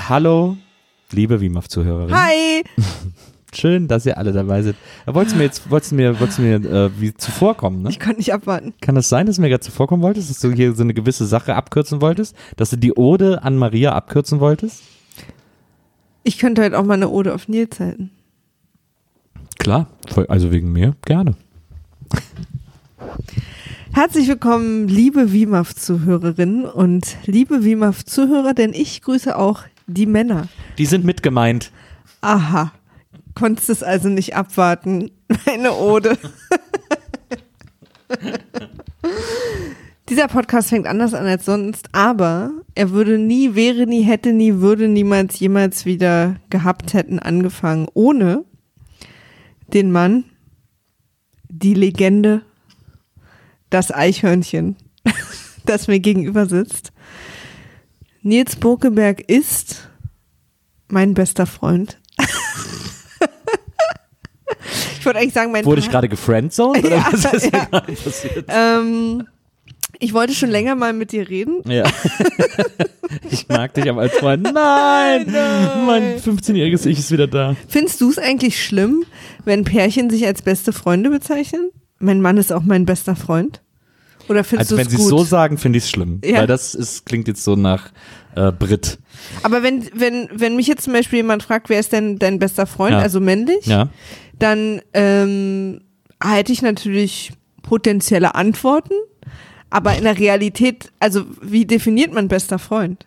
Hallo, liebe WIMAF-Zuhörerinnen. Hi! Schön, dass ihr alle dabei seid. Wolltest du mir wie zuvorkommen, ne? Ich konnte nicht abwarten. Kann das sein, dass du mir gerade zuvorkommen wolltest, dass du hier so eine gewisse Sache abkürzen wolltest? Dass du die Ode an Maria abkürzen wolltest? Ich könnte heute auch mal eine Ode auf Nils halten. Klar, also wegen mir, gerne. Herzlich willkommen, liebe WIMAF-Zuhörerinnen und liebe WIMAF-Zuhörer, denn ich grüße auch die Männer. Die sind mit gemeint. Aha, konntest es also nicht abwarten, meine Ode. Dieser Podcast fängt anders an als sonst, aber er würde nie, wäre nie, hätte nie, würde niemals, jemals wieder gehabt hätten angefangen, ohne den Mann, die Legende, das Eichhörnchen, das mir gegenüber sitzt. Nils Bokeberg ist mein bester Freund. Ich wollte eigentlich sagen, Wurde ich gerade gefriendzoned? Oder was ist hier gerade passiert? Ich wollte schon länger mal mit dir reden. Ja. Ich mag dich aber als Freund. Nein! Mein 15-jähriges Ich ist wieder da. Findest du es eigentlich schlimm, wenn Pärchen sich als beste Freunde bezeichnen? Mein Mann ist auch mein bester Freund. Oder findest du es gut? Also wenn sie es so sagen, finde ich es schlimm. Ja. Weil klingt jetzt so nach Brit. Aber wenn mich jetzt zum Beispiel jemand fragt, wer ist denn dein bester Freund, also männlich, dann hätte ich natürlich potenzielle Antworten. Aber in der Realität, also wie definiert man bester Freund?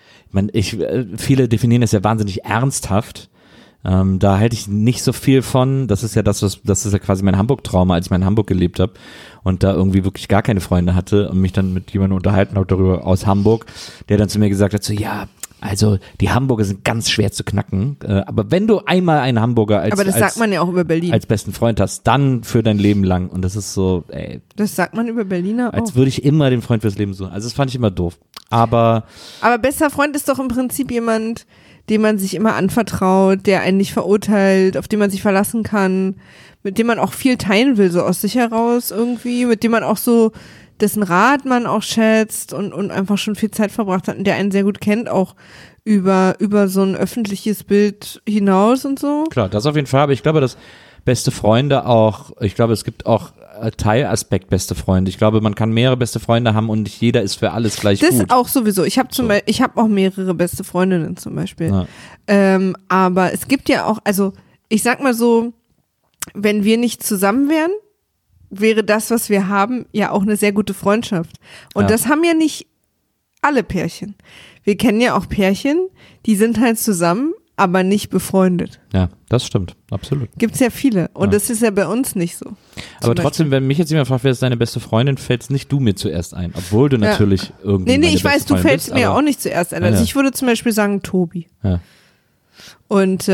Viele definieren es ja wahnsinnig ernsthaft. Da halte ich nicht so viel von. Das ist ja das ist ja quasi mein Hamburg-Trauma, als ich mal in Hamburg gelebt habe und da irgendwie wirklich gar keine Freunde hatte und mich dann mit jemandem unterhalten habe darüber aus Hamburg, der dann zu mir gesagt hat, so ja, also die Hamburger sind ganz schwer zu knacken, aber wenn du einmal einen Hamburger sagt man ja auch über Berlin. Als besten Freund hast, dann für dein Leben lang und das ist so, ey. Das sagt man über Berliner auch. Als würde ich immer den Freund fürs Leben suchen. Also das fand ich immer doof. Aber bester Freund ist doch im Prinzip jemand, dem man sich immer anvertraut, der einen nicht verurteilt, auf den man sich verlassen kann, mit dem man auch viel teilen will, so aus sich heraus irgendwie, mit dem man auch so, dessen Rat man auch schätzt und einfach schon viel Zeit verbracht hat und der einen sehr gut kennt, auch über so ein öffentliches Bild hinaus und so. Klar, das auf jeden Fall, aber ich glaube, dass beste Freunde auch, ich glaube, es gibt auch Teilaspekt beste Freunde. Ich glaube, man kann mehrere beste Freunde haben und nicht jeder ist für alles gleich gut. Das ist auch sowieso. Ich habe ich habe auch mehrere beste Freundinnen zum Beispiel. Ja. Aber es gibt ja auch, also ich sag mal so, wenn wir nicht zusammen wären, wäre das, was wir haben, ja auch eine sehr gute Freundschaft. Und das haben ja nicht alle Pärchen. Wir kennen ja auch Pärchen, die sind halt zusammen, aber nicht befreundet. Ja, das stimmt, absolut. Gibt's ja viele und das ist ja bei uns nicht so. Aber trotzdem, wenn mich jetzt jemand fragt, wer ist deine beste Freundin, fällst nicht du mir zuerst ein, obwohl du natürlich irgendwie Nee, ich weiß, du fällst mir auch nicht zuerst ein. Also ich würde zum Beispiel sagen Tobi. Ja. Und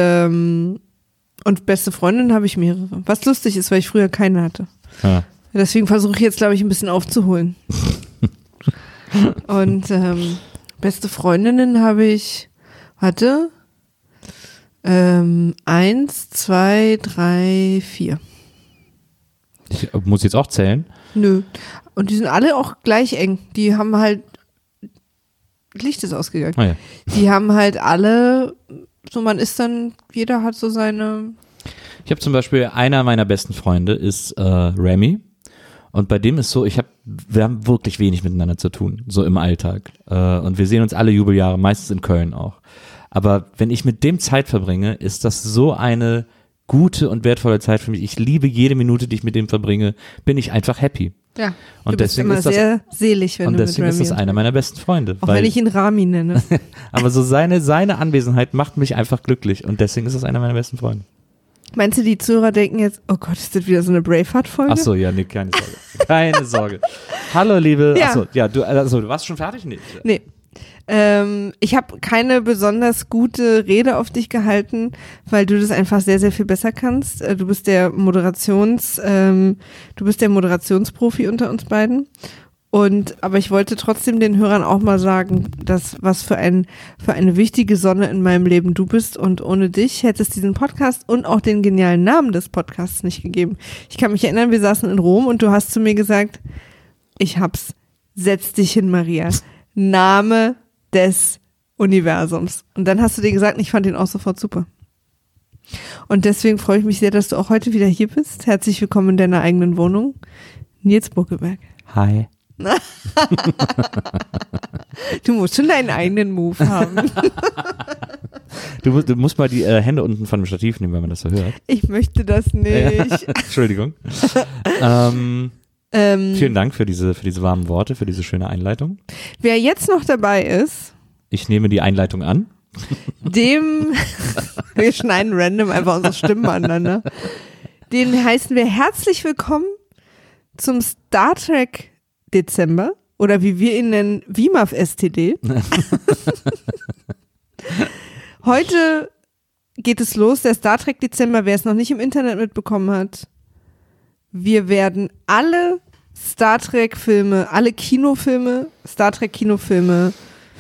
beste Freundin habe ich mehrere. Was lustig ist, weil ich früher keine hatte. Ja. Deswegen versuche ich jetzt, glaube ich, ein bisschen aufzuholen. Und beste Freundinnen habe ich, 1, 2, 3, 4. Muss ich jetzt auch zählen? Nö. Und die sind alle auch gleich eng. Die haben halt, Licht ist ausgegangen. Ah, ja. Die haben halt alle, so jeder hat so seine. Ich habe zum Beispiel, einer meiner besten Freunde ist Remy. Und bei dem ist so, wir haben wirklich wenig miteinander zu tun, so im Alltag. Und wir sehen uns alle Jubeljahre, meistens in Köln auch. Aber wenn ich mit dem Zeit verbringe, ist das so eine gute und wertvolle Zeit für mich. Ich liebe jede Minute, die ich mit dem verbringe, bin ich einfach happy. Ja, und du bist deswegen immer ist das, sehr selig, wenn und du mit deswegen Remy ist das einer meiner besten Freunde. Auch wenn ich ihn Rami nenne. Aber so seine Anwesenheit macht mich einfach glücklich und deswegen ist das einer meiner besten Freunde. Meinst du, die Zuhörer denken jetzt, oh Gott, ist das wieder so eine Braveheart-Folge? Ach so, ja, nee, keine Sorge. Keine Sorge. Hallo, liebe, ja. Achso, ja, du warst schon fertig? Nee. Ich habe keine besonders gute Rede auf dich gehalten, weil du das einfach sehr, sehr viel besser kannst. Du bist der Moderationsprofi unter uns beiden. Aber ich wollte trotzdem den Hörern auch mal sagen, dass was für eine wichtige Sonne in meinem Leben du bist und ohne dich hätte es diesen Podcast und auch den genialen Namen des Podcasts nicht gegeben. Ich kann mich erinnern, wir saßen in Rom und du hast zu mir gesagt, ich hab's, setz dich hin, Maria. Name des Universums. Und dann hast du dir gesagt, ich fand ihn auch sofort super. Und deswegen freue ich mich sehr, dass du auch heute wieder hier bist. Herzlich willkommen in deiner eigenen Wohnung. Nils Buckelberg. Hi. Du musst schon deinen eigenen Move haben. Du musst mal die Hände unten von dem Stativ nehmen, wenn man das so hört. Ich möchte das nicht. Entschuldigung. Vielen Dank für diese warmen Worte, für diese schöne Einleitung. Wer jetzt noch dabei ist, ich nehme die Einleitung an. Wir schneiden random einfach unsere Stimmen aneinander. Den heißen wir herzlich willkommen zum Star Trek Dezember oder wie wir ihn nennen, WIMAF STD. Heute geht es los, der Star Trek Dezember, wer es noch nicht im Internet mitbekommen hat. Wir werden alle Star Trek Filme, alle Kinofilme, Star Trek Kinofilme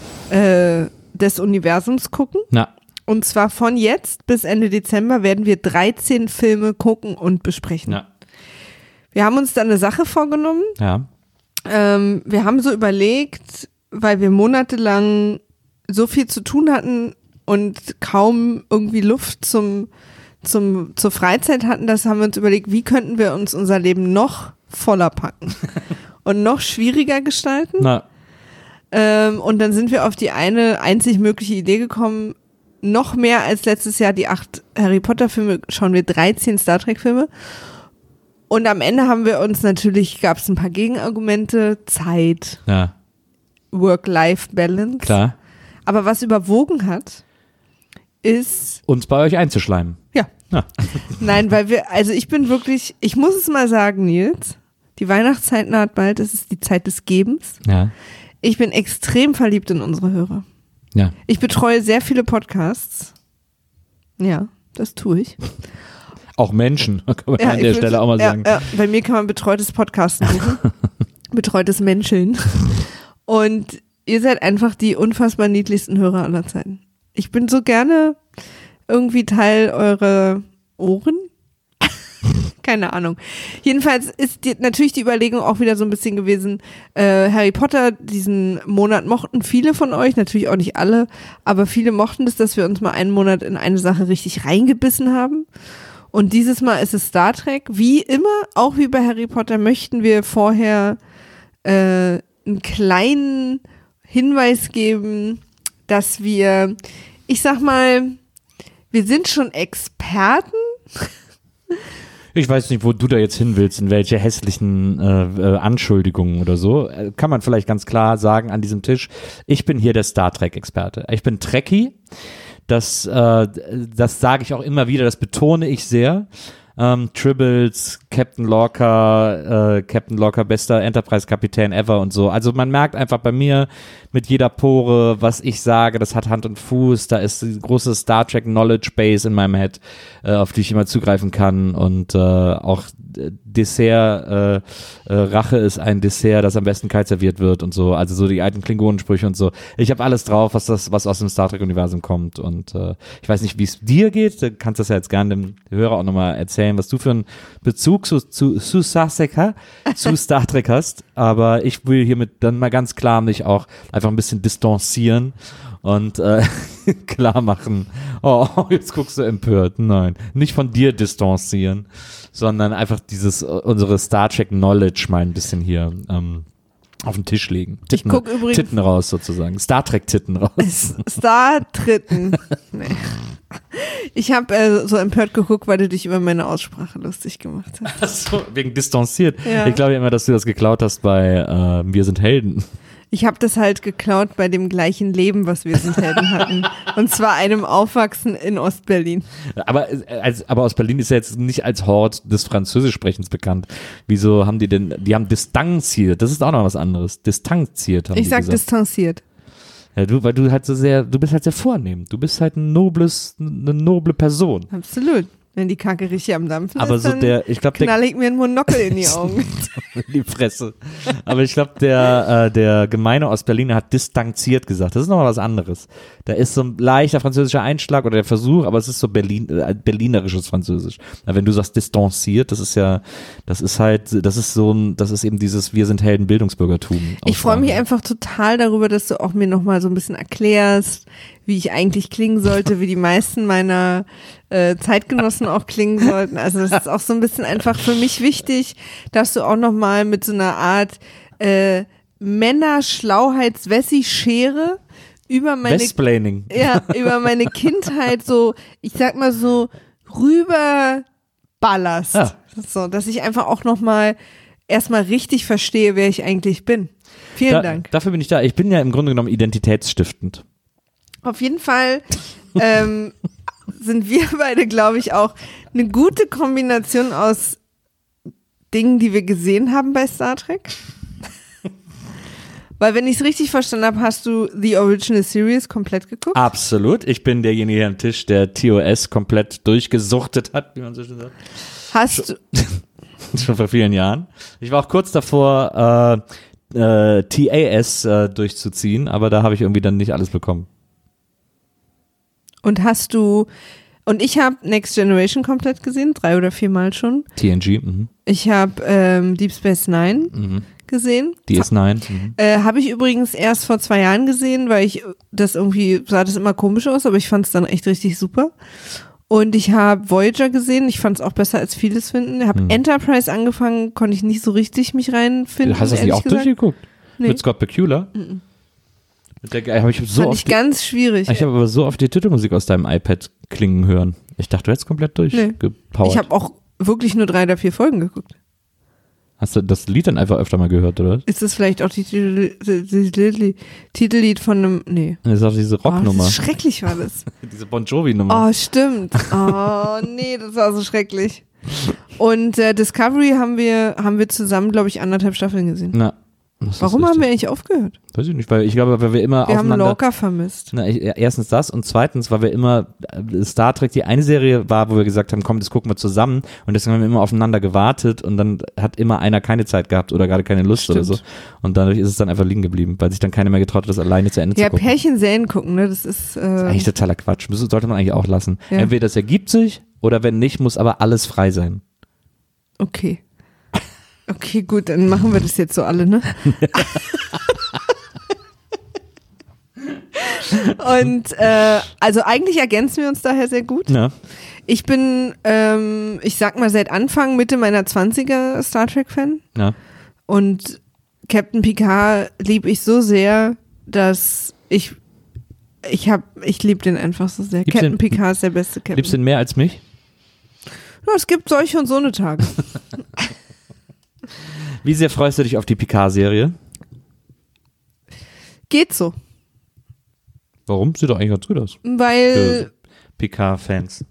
des Universums gucken. Na. Und zwar von jetzt bis Ende Dezember werden wir 13 Filme gucken und besprechen. Ja. Wir haben uns da eine Sache vorgenommen. Ja. Wir haben so überlegt, weil wir monatelang so viel zu tun hatten und kaum irgendwie Luft zur Freizeit hatten, das haben wir uns überlegt, wie könnten wir uns unser Leben noch voller packen und noch schwieriger gestalten. Na. Und dann sind wir auf die eine einzig mögliche Idee gekommen, noch mehr als letztes Jahr die 8 Harry Potter Filme, schauen wir 13 Star Trek Filme. Und am Ende haben wir uns natürlich, gab es ein paar Gegenargumente, Zeit, Ja. Work-Life-Balance. Klar. Aber was überwogen hat, ist, Uns bei euch einzuschleimen. ja. Nein, weil ich bin wirklich, ich muss es mal sagen, Nils, die Weihnachtszeit naht bald, es ist die Zeit des Gebens. Ja. Ich bin extrem verliebt in unsere Hörer. Ja. Ich betreue sehr viele Podcasts. Ja, das tue ich. Auch Menschen, kann man an der Stelle auch mal sagen. Ja, bei mir kann man betreutes Podcasten buchen. Betreutes Menscheln. Und ihr seid einfach die unfassbar niedlichsten Hörer aller Zeiten. Ich bin so gerne irgendwie Teil eurer Ohren. Keine Ahnung. Jedenfalls ist natürlich die Überlegung auch wieder so ein bisschen gewesen, Harry Potter, diesen Monat mochten viele von euch, natürlich auch nicht alle, aber viele mochten es, dass wir uns mal einen Monat in eine Sache richtig reingebissen haben. Und dieses Mal ist es Star Trek. Wie immer, auch wie bei Harry Potter, möchten wir vorher einen kleinen Hinweis geben, dass wir, ich sag mal, wir sind schon Experten. Ich weiß nicht, wo du da jetzt hin willst, in welche hässlichen Anschuldigungen oder so. Kann man vielleicht ganz klar sagen an diesem Tisch, ich bin hier der Star Trek-Experte. Ich bin Trekkie. Das sage ich auch immer wieder, das betone ich sehr. Tribbles, Captain Lorca, bester Enterprise-Kapitän ever und so. Also man merkt einfach bei mir mit jeder Pore, was ich sage, das hat Hand und Fuß, da ist die große Star Trek Knowledge Base in meinem Head, auf die ich immer zugreifen kann und auch Dessert, Rache ist ein Dessert, das am besten kalt serviert wird und so, also so die alten Klingonensprüche und so. Ich habe alles drauf, was aus dem Star Trek Universum kommt und ich weiß nicht, wie es dir geht, du kannst das ja jetzt gerne dem Hörer auch nochmal erzählen, was du für einen Bezug zu Star Trek hast, aber ich will hiermit dann mal ganz klar mich auch einfach ein bisschen distanzieren und klar machen, oh, jetzt guckst du empört, nein, nicht von dir distanzieren, sondern einfach unsere Star Trek Knowledge mal ein bisschen hier auf den Tisch legen. Ich guck übrigens Titten raus sozusagen, Star Trek Titten raus. Star-Tritten. Nee. Ich habe so empört geguckt, weil du dich über meine Aussprache lustig gemacht hast. Achso, wegen distanziert. Ja. Ich glaube immer, dass du das geklaut hast bei Wir sind Helden. Ich habe das halt geklaut bei dem gleichen Leben, was wir sind Helden hatten. Und zwar einem Aufwachsen in Ostberlin. Aber Ostberlin ist ja jetzt nicht als Hort des Französischsprechens bekannt. Wieso haben die haben distanziert. Das ist auch noch was anderes. Distanziert haben die Ich sag gesagt. distanziert. Ja, du bist halt sehr vornehm. Du bist halt eine noble Person. Absolut. Wenn die Kacke richtig am Dampfen Aber ist, so dann ich glaube, knall ich mir einen Monokel in die Augen. in die Fresse. Aber ich glaube, der Gemeine Ostberliner hat distanziert gesagt. Das ist nochmal was anderes. Da ist so ein leichter französischer Einschlag oder der Versuch, aber es ist so berlinerisches Französisch. Aber wenn du sagst distanziert, das ist eben dieses Wir sind Helden Bildungsbürgertum. Ich freue mich einfach total darüber, dass du auch mir nochmal so ein bisschen erklärst, wie ich eigentlich klingen sollte, wie die meisten meiner Zeitgenossen auch klingen sollten. Also das ist auch so ein bisschen einfach für mich wichtig, dass du auch nochmal mit so einer Art Männerschlauheits-Wessi-Schere über Westplaining. über meine Kindheit so, ich sag mal so, rüber ballerst. Ja. So, dass ich einfach auch nochmal erstmal richtig verstehe, wer ich eigentlich bin. Vielen Dank. Dafür bin ich da. Ich bin ja im Grunde genommen identitätsstiftend. Auf jeden Fall sind wir beide, glaube ich, auch eine gute Kombination aus Dingen, die wir gesehen haben bei Star Trek. Weil, wenn ich es richtig verstanden habe, hast du The Original Series komplett geguckt? Absolut. Ich bin derjenige am Tisch, der TOS komplett durchgesuchtet hat, wie man so schön sagt. Hast du... Schon vor vielen Jahren. Ich war auch kurz davor, TAS durchzuziehen, aber da habe ich irgendwie dann nicht alles bekommen. Und ich habe Next Generation komplett gesehen, 3 oder 4 Mal schon. TNG, Ich habe Deep Space Nine gesehen. DS9. Habe ich übrigens erst vor 2 Jahren gesehen, weil ich das irgendwie, sah das immer komisch aus, aber ich fand es dann echt richtig super. Und ich habe Voyager gesehen, ich fand es auch besser als vieles finden. Ich habe Enterprise angefangen, konnte ich nicht so richtig mich reinfinden. Hast du das nicht auch durchgeguckt? Nee. Mit Scott Bakula? Mit der habe ich so fand ich ganz schwierig. Ich habe aber so oft die Titelmusik aus deinem iPad klingen hören. Ich dachte, du hättest komplett durchgepowert. Ich habe auch wirklich nur 3 oder 4 Folgen geguckt. Hast du das Lied dann einfach öfter mal gehört, oder? Ist das vielleicht auch die Titellied von einem, nee. Das ist auch diese Rocknummer. Das schrecklich war das. Diese Bon Jovi-Nummer. Oh, stimmt. Oh, nee, das war so schrecklich. Und Discovery haben wir zusammen, glaube ich, 1,5 Staffeln gesehen. Na, warum haben wir eigentlich aufgehört? Weiß ich nicht, weil ich glaube, weil wir immer Wir haben aufeinander... Lorca vermisst. Na, erstens das und zweitens, weil wir immer Star Trek die eine Serie war, wo wir gesagt haben, komm, das gucken wir zusammen und deswegen haben wir immer aufeinander gewartet und dann hat immer einer keine Zeit gehabt oder gerade keine Lust oder so und dadurch ist es dann einfach liegen geblieben, weil sich dann keiner mehr getraut hat, das alleine zu Ende zu gucken. Ja, Pärchenserien gucken, ne, das ist eigentlich totaler Quatsch, das sollte man eigentlich auch lassen. Ja. Entweder das ergibt sich oder wenn nicht, muss aber alles frei sein. Okay. Okay, gut, dann machen wir das jetzt so alle, ne? Und also eigentlich ergänzen wir uns daher sehr gut. Ja. Ich bin, ich sag mal, seit Anfang, Mitte meiner 20er Star Trek-Fan. Ja. Und Captain Picard liebe ich so sehr, dass ich liebe den einfach so sehr. Liebst Captain Picard ist der beste Captain. Liebst du ihn mehr als mich? Ja, es gibt solche und so eine Tage. Wie sehr freust du dich auf die Picard-Serie? Geht so. Warum? Sieht doch eigentlich ganz gut aus. Weil Picard-Fans.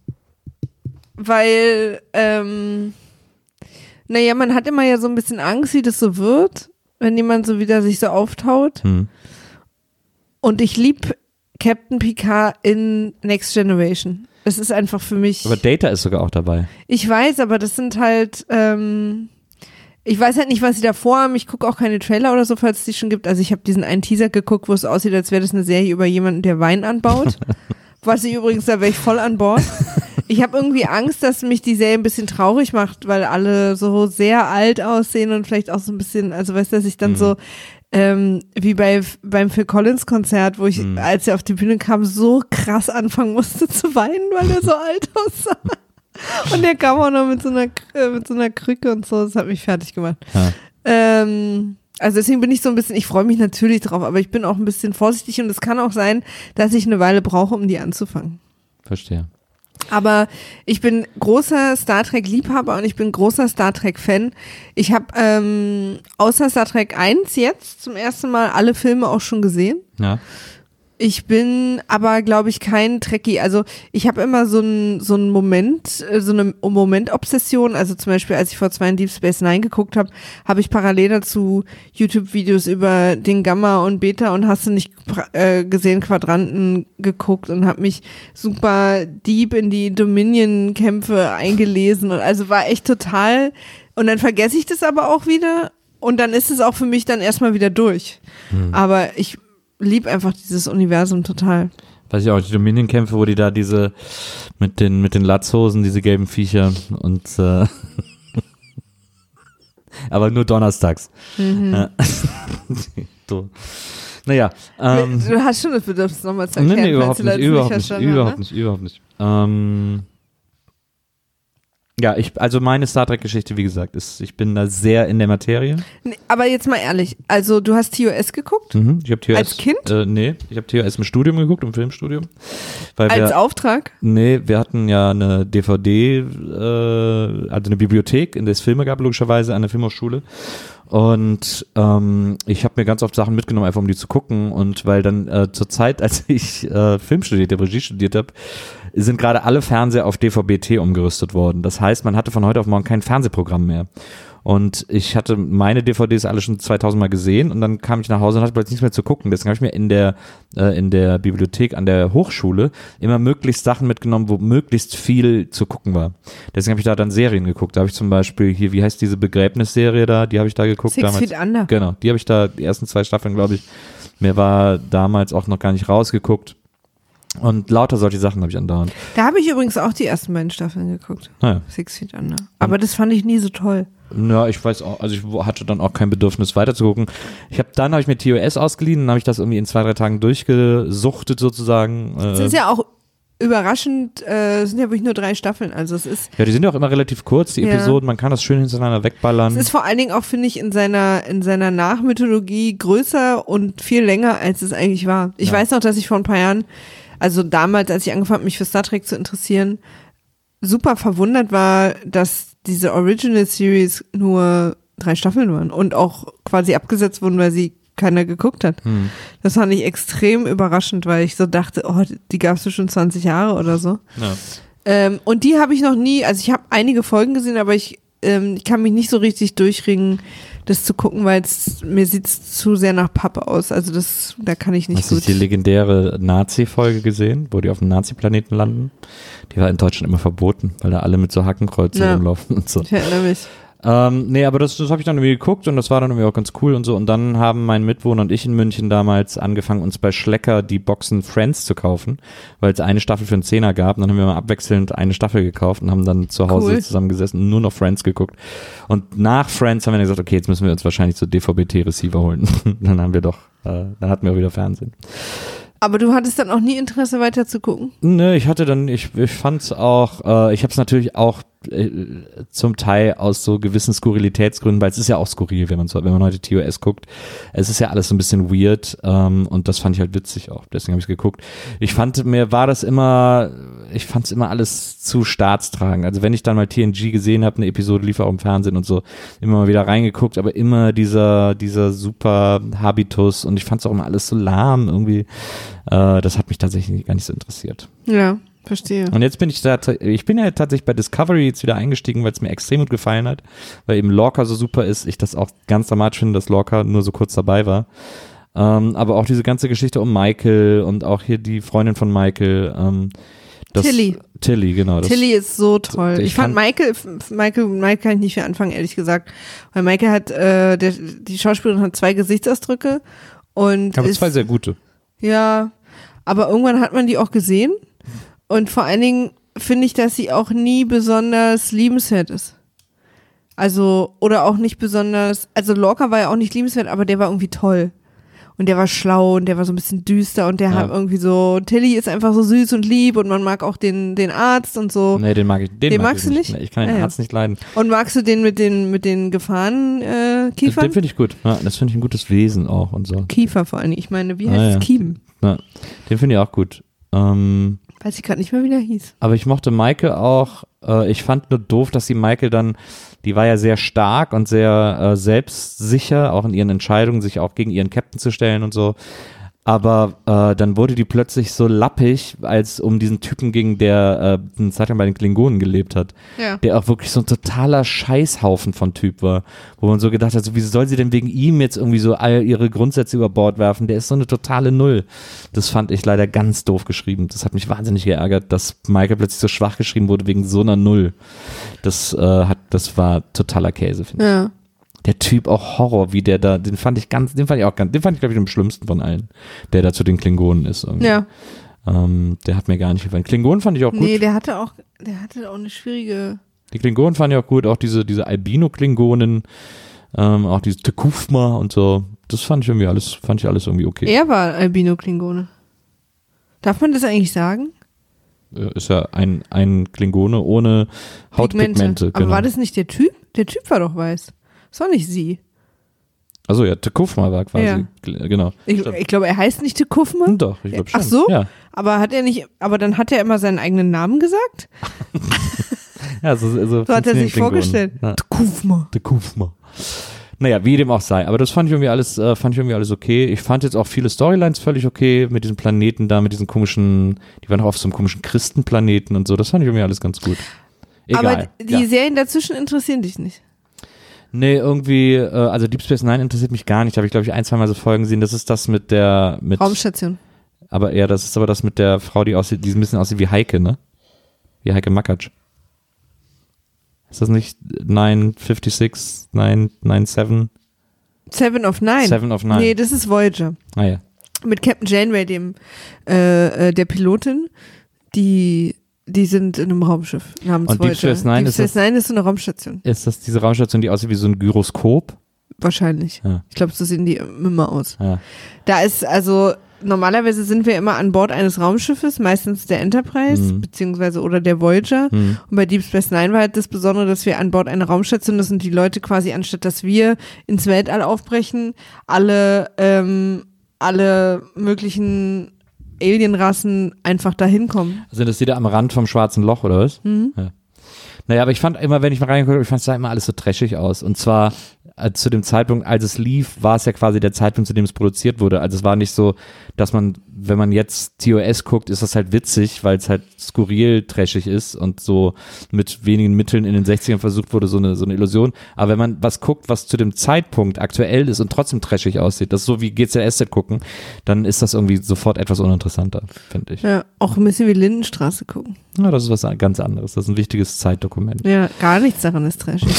Weil, naja, man hat immer ja so ein bisschen Angst, wie das so wird, wenn jemand so wieder sich so auftaut. Und ich liebe Captain Picard in Next Generation. Es ist einfach für mich... Aber Data ist sogar auch dabei. Ich weiß, aber das sind halt... ich weiß halt nicht, was sie da vorhaben. Ich gucke auch keine Trailer oder so, falls es die schon gibt. Also ich habe diesen einen Teaser geguckt, wo es aussieht, als wäre das eine Serie über jemanden, der Wein anbaut. Was ich übrigens, da wäre ich voll an Bord. Ich habe irgendwie Angst, dass mich die Serie ein bisschen traurig macht, weil alle so sehr alt aussehen und vielleicht auch so ein bisschen, also weißt du, dass ich dann so wie beim Phil Collins Konzert, wo ich, als er auf die Bühne kam, so krass anfangen musste zu weinen, weil er so alt aussah. Und der kam auch noch mit so einer Krücke und so, das hat mich fertig gemacht. Ja. Also deswegen bin ich so ein bisschen, ich freue mich natürlich drauf, aber ich bin auch ein bisschen vorsichtig und es kann auch sein, dass ich eine Weile brauche, um die anzufangen. Verstehe. Aber ich bin großer Star Trek-Liebhaber und ich bin großer Star Trek-Fan. Ich habe außer Star Trek 1 jetzt zum ersten Mal alle Filme auch schon gesehen. Ja. Ich bin aber, glaube ich, kein Trekkie. Also ich habe immer so einen Moment, so eine Momentobsession. Also zum Beispiel, als ich vor 2 in Deep Space Nine geguckt habe, habe ich parallel dazu YouTube-Videos über den Gamma und Beta und hast du nicht gesehen Quadranten geguckt und habe mich super deep in die Dominion-Kämpfe eingelesen. Und also war echt total. Und dann vergesse ich das aber auch wieder. Und dann ist es auch für mich dann erstmal wieder durch. Aber ich liebe einfach dieses Universum total. Weiß ich auch, die Dominion-Kämpfe, wo die da diese mit den Latzhosen, diese gelben Viecher und aber nur donnerstags. So. Naja. Du hast schon das Bedürfnis, nochmal zu erklären. Nee, überhaupt nicht. Ja, also meine Star Trek-Geschichte, wie gesagt, ich bin da sehr in der Materie. Nee, aber jetzt mal ehrlich, also du hast TOS geguckt? Ich hab TOS, als Kind? Nee, ich habe TOS im Studium geguckt, im Filmstudium. Als Auftrag? Nee, wir hatten ja eine DVD, also eine Bibliothek, in der es Filme gab, logischerweise, an der Filmhochschule. Und ich habe mir ganz oft Sachen mitgenommen, einfach um die zu gucken. Und weil dann zur Zeit, als ich Film studiert habe, Regie studiert habe, sind gerade alle Fernseher auf DVB-T umgerüstet worden. Das heißt, man hatte von heute auf morgen kein Fernsehprogramm mehr. Und ich hatte meine DVDs alle schon 2000 Mal gesehen und dann kam ich nach Hause und hatte plötzlich nichts mehr zu gucken. Deswegen habe ich mir in der Bibliothek an der Hochschule immer möglichst Sachen mitgenommen, wo möglichst viel zu gucken war. Deswegen habe ich da dann Serien geguckt. Da habe ich zum Beispiel hier, wie heißt diese Begräbnisserie da? Die habe ich da geguckt. Six damals. Feet Under. Genau, die habe ich da, die ersten 2 Staffeln, glaube ich. Mir war damals auch noch gar nicht rausgeguckt. Und lauter solche Sachen habe ich andauernd. Da habe ich übrigens auch die ersten 2 Staffeln geguckt. Naja. 6 Feet Under. Aber das fand ich nie so toll. Ja, ich weiß auch, also ich hatte dann auch kein Bedürfnis weiterzugucken. Dann habe ich mir TOS ausgeliehen, dann habe ich das irgendwie in 2-3 Tagen durchgesuchtet sozusagen. Es ist ja auch überraschend, es sind ja wirklich nur 3 Staffeln, also es ist. Ja, die sind ja auch immer relativ kurz, die Episoden, man kann das schön hintereinander wegballern. Es ist vor allen Dingen auch, finde ich, in seiner Nachmythologie größer und viel länger, als es eigentlich war. Ich weiß noch, dass ich vor ein paar Jahren, also damals, als ich angefangen habe, mich für Star Trek zu interessieren, super verwundert war, dass diese Original Series nur 3 Staffeln waren und auch quasi abgesetzt wurden, weil sie keiner geguckt hat. Das fand ich extrem überraschend, weil ich so dachte, oh, die gab es schon 20 Jahre oder so. Ja. Und die habe ich noch nie, also ich habe einige Folgen gesehen, aber ich kann mich nicht so richtig durchringen, das zu gucken, weil mir sieht es zu sehr nach Pappe aus. Also da kann ich nicht gut. Hast du die legendäre Nazi-Folge gesehen, wo die auf dem Nazi-Planeten landen? Die war in Deutschland immer verboten, weil da alle mit so Hakenkreuzen rumlaufen und so. Ich erinnere mich. Nee, aber das habe ich dann irgendwie geguckt und das war dann irgendwie auch ganz cool und so. Und dann haben mein Mitwohner und ich in München damals angefangen, uns bei Schlecker die Boxen Friends zu kaufen, weil es eine Staffel für einen Zehner gab. Und dann haben wir mal abwechselnd eine Staffel gekauft und haben dann zu Hause zusammengesessen und nur noch Friends geguckt. Und nach Friends haben wir dann gesagt, okay, jetzt müssen wir uns wahrscheinlich so DVB-T-Receiver holen. Dann hatten wir auch wieder Fernsehen. Aber du hattest dann auch nie Interesse weiter zu gucken? Ne, ich fand's auch, ich habe es natürlich auch zum Teil aus so gewissen Skurrilitätsgründen, weil es ist ja auch skurril, wenn man heute TOS guckt. Es ist ja alles so ein bisschen weird und das fand ich halt witzig auch, deswegen habe ich geguckt. Ich fand's immer alles zu staatstragend. Also wenn ich dann mal TNG gesehen habe, eine Episode lief auch im Fernsehen und so, immer mal wieder reingeguckt, aber immer dieser super Habitus und ich fand's auch immer alles so lahm irgendwie. Das hat mich tatsächlich gar nicht so interessiert. Ja. Verstehe. Und jetzt bin ich ja tatsächlich bei Discovery jetzt wieder eingestiegen, weil es mir extrem gut gefallen hat, weil eben Lorca so super ist. Ich das auch ganz dramatisch finde, dass Lorca nur so kurz dabei war. Aber auch diese ganze Geschichte um Michael und auch hier die Freundin von Michael. Tilly, genau. Tilly ist so toll. Ich fand Michael kann ich nicht viel anfangen, ehrlich gesagt. Weil Michael hat, die Schauspielerin hat 2 Gesichtsausdrücke und aber 2 sehr gute. Ja, aber irgendwann hat man die auch gesehen. Und vor allen Dingen finde ich, dass sie auch nie besonders liebenswert ist. Also, oder auch nicht besonders, also Lorca war ja auch nicht liebenswert, aber der war irgendwie toll. Und der war schlau und der war so ein bisschen düster und der hat irgendwie so, Tilly ist einfach so süß und lieb und man mag auch den Arzt und so. Nee, den magst du nicht? Nee, ich kann den Arzt nicht leiden. Und magst du den mit den Gefahrenkiefern? Den finde ich gut. Ja, das finde ich ein gutes Wesen auch und so. Kiefer vor allen Dingen. Ich meine, wie heißt es? Kiemen. Ja, den finde ich auch gut. Weiß ich gerade nicht mehr, wie der hieß. Aber ich mochte Michael auch. Ich fand nur doof, dass Michael dann, die war ja sehr stark und sehr selbstsicher, auch in ihren Entscheidungen, sich auch gegen ihren Captain zu stellen und so. Aber dann wurde die plötzlich so lappig, als um diesen Typen ging, der eine Zeit lang bei den Klingonen gelebt hat. Ja. Der auch wirklich so ein totaler Scheißhaufen von Typ war. Wo man so gedacht hat, so, wieso soll sie denn wegen ihm jetzt irgendwie so all ihre Grundsätze über Bord werfen? Der ist so eine totale Null. Das fand ich leider ganz doof geschrieben. Das hat mich wahnsinnig geärgert, dass Michael plötzlich so schwach geschrieben wurde wegen so einer Null. Das war totaler Käse, finde ich. Ja. Der Typ auch Horror, wie der da, den fand ich glaube ich am schlimmsten von allen, der da zu den Klingonen ist. Irgendwie. Ja. Der hat mir gar nicht gefallen. Klingonen fand ich auch gut. Nee, der hatte auch eine schwierige. Die Klingonen fand ich auch gut, auch diese Albino-Klingonen, auch diese Tekufma und so. Das fand ich alles irgendwie okay. Er war Albino-Klingone. Darf man das eigentlich sagen? Ist ja ein Klingone ohne Hautpigmente. Aber war das nicht der Typ? Der Typ war doch weiß. Das war nicht sie. Also ja, Tekufma war quasi, Ja. Genau. Ich glaube, er heißt nicht Tekufma. Doch, ich glaube schon. Ach so? Ja. Aber dann hat er immer seinen eigenen Namen gesagt? Ja, so hat er sich Klingonen. vorgestellt. Ja. Tekufma. Naja, wie dem auch sei. Aber das fand ich irgendwie alles okay. Ich fand jetzt auch viele Storylines völlig okay mit diesen Planeten da, mit diesen komischen, die waren auch auf so einem komischen Christenplaneten und so. Das fand ich irgendwie alles ganz gut. Egal. Aber die Serien dazwischen interessieren dich nicht. Nee, irgendwie, also Deep Space Nine interessiert mich gar nicht. Da habe ich, glaube ich, 1-2 Mal so Folgen gesehen. Das ist das mit Raumstation. Aber ja, das ist aber das mit der Frau, die ein bisschen aussieht wie Heike, ne? Wie Heike Makatsch. Ist das nicht 956, 997? 7 of Nine. 7 of Nine. Nee, das ist Voyager. Ah ja. Mit Captain Janeway, der Pilotin, die sind in einem Raumschiff namens Und Deep Voyager. Space Nine Deep Space Nine ist so eine Raumstation. Ist das diese Raumstation, die aussieht wie so ein Gyroskop? Wahrscheinlich. Ja. Ich glaube, so sehen die immer aus. Ja. Da ist normalerweise sind wir immer an Bord eines Raumschiffes, meistens der Enterprise, beziehungsweise oder der Voyager. Und bei Deep Space Nine war halt das Besondere, dass wir an Bord einer Raumstation, das sind die Leute quasi, anstatt dass wir ins Weltall aufbrechen, alle möglichen Alienrassen einfach dahin kommen. Sind das die da am Rand vom schwarzen Loch, oder was? Ja. Naja, aber ich fand immer, wenn ich mal reingeguckt habe, ich fand es da immer alles so trashig aus. Und zwar zu dem Zeitpunkt, als es lief, war es ja quasi der Zeitpunkt, zu dem es produziert wurde. Also es war nicht so, dass man, wenn man jetzt TOS guckt, ist das halt witzig, weil es halt skurril trashig ist und so mit wenigen Mitteln in den 60ern versucht wurde, so eine Illusion. Aber wenn man was guckt, was zu dem Zeitpunkt aktuell ist und trotzdem trashig aussieht, das ist so wie GZSZ gucken, dann ist das irgendwie sofort etwas uninteressanter, finde ich. Ja, auch ein bisschen wie Lindenstraße gucken. Ja, das ist was ganz anderes. Das ist ein wichtiges Zeitdokument. Ja, gar nichts daran ist trashig.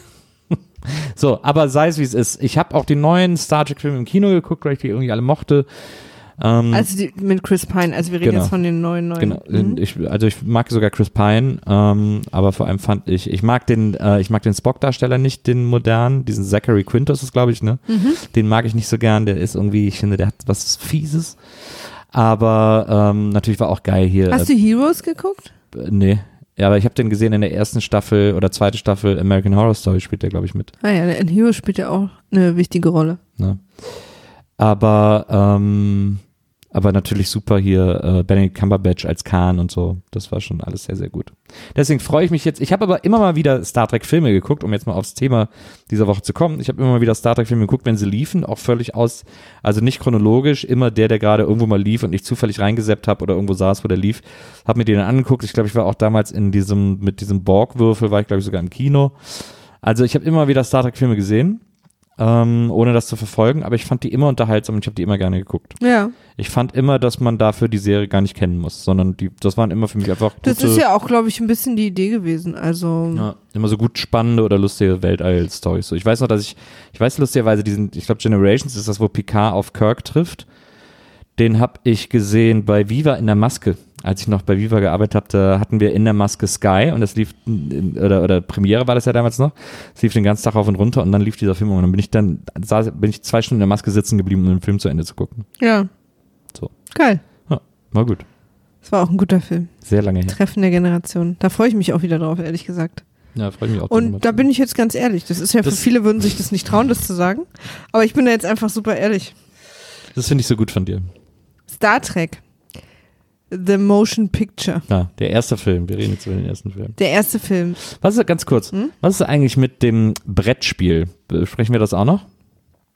So, aber sei es wie es ist. Ich habe auch die neuen Star Trek-Filme im Kino geguckt, weil ich die irgendwie alle mochte. Also mit Chris Pine, also wir reden Genau. jetzt von den neuen. Genau. Ich mag sogar Chris Pine, aber vor allem fand ich mag den Spock-Darsteller nicht, den modernen, diesen Zachary Quinto ist es, glaube ich, ne? Den mag ich nicht so gern, der ist irgendwie, ich finde, der hat was Fieses. Aber natürlich war auch geil hier. Hast du Heroes geguckt? Nee. Ja, aber ich habe den gesehen in der ersten Staffel oder zweite Staffel American Horror Story spielt der, glaube ich, mit. Ah ja, in Heroes spielt er auch eine wichtige Rolle. Ne? Aber natürlich super hier Benedict Cumberbatch als Khan und so. Das war schon alles sehr, sehr gut. Deswegen freue ich mich jetzt. Ich habe aber immer mal wieder Star Trek Filme geguckt, um jetzt mal aufs Thema dieser Woche zu kommen. Ich habe immer mal wieder Star Trek Filme geguckt, wenn sie liefen, auch völlig also nicht chronologisch, immer der gerade irgendwo mal lief und ich zufällig reingesappt habe oder irgendwo saß, wo der lief, habe mir den dann angeguckt. Ich glaube, ich war auch damals mit diesem Borg-Würfel, war ich glaube ich sogar im Kino. Also ich habe immer wieder Star Trek Filme gesehen. Ohne das zu verfolgen, aber ich fand die immer unterhaltsam und ich habe die immer gerne geguckt. Ja. Ich fand immer, dass man dafür die Serie gar nicht kennen muss, sondern das waren immer für mich einfach gute, Das ist ja auch, glaube ich, ein bisschen die Idee gewesen. Also ja, immer so gut spannende oder lustige Weltall-Stories. So, ich weiß noch, ich weiß lustigerweise ich glaube Generations ist das, wo Picard auf Kirk trifft. Den habe ich gesehen bei Viva in der Maske. Als ich noch bei Viva gearbeitet habe, da hatten wir in der Maske Sky und das lief, oder Premiere war das ja damals noch, es lief den ganzen Tag auf und runter und dann lief dieser Film und dann bin ich 2 Stunden in der Maske sitzen geblieben, um den Film zu Ende zu gucken. ja. So. Geil. Ja, war gut. Das war auch ein guter Film. Sehr lange her. Treffen der Generation. Da freue ich mich auch wieder drauf, ehrlich gesagt. Ja, freue ich mich auch. Und da bin ich jetzt ganz ehrlich. Das ist ja für viele würden sich das nicht trauen, das zu sagen. Aber ich bin da jetzt einfach super ehrlich. Das finde ich so gut von dir. Star Trek. The Motion Picture. Ja, der erste Film. Wir reden jetzt über den ersten Film. Der erste Film. Was ist, ganz kurz, was ist eigentlich mit dem Brettspiel? Besprechen wir das auch noch?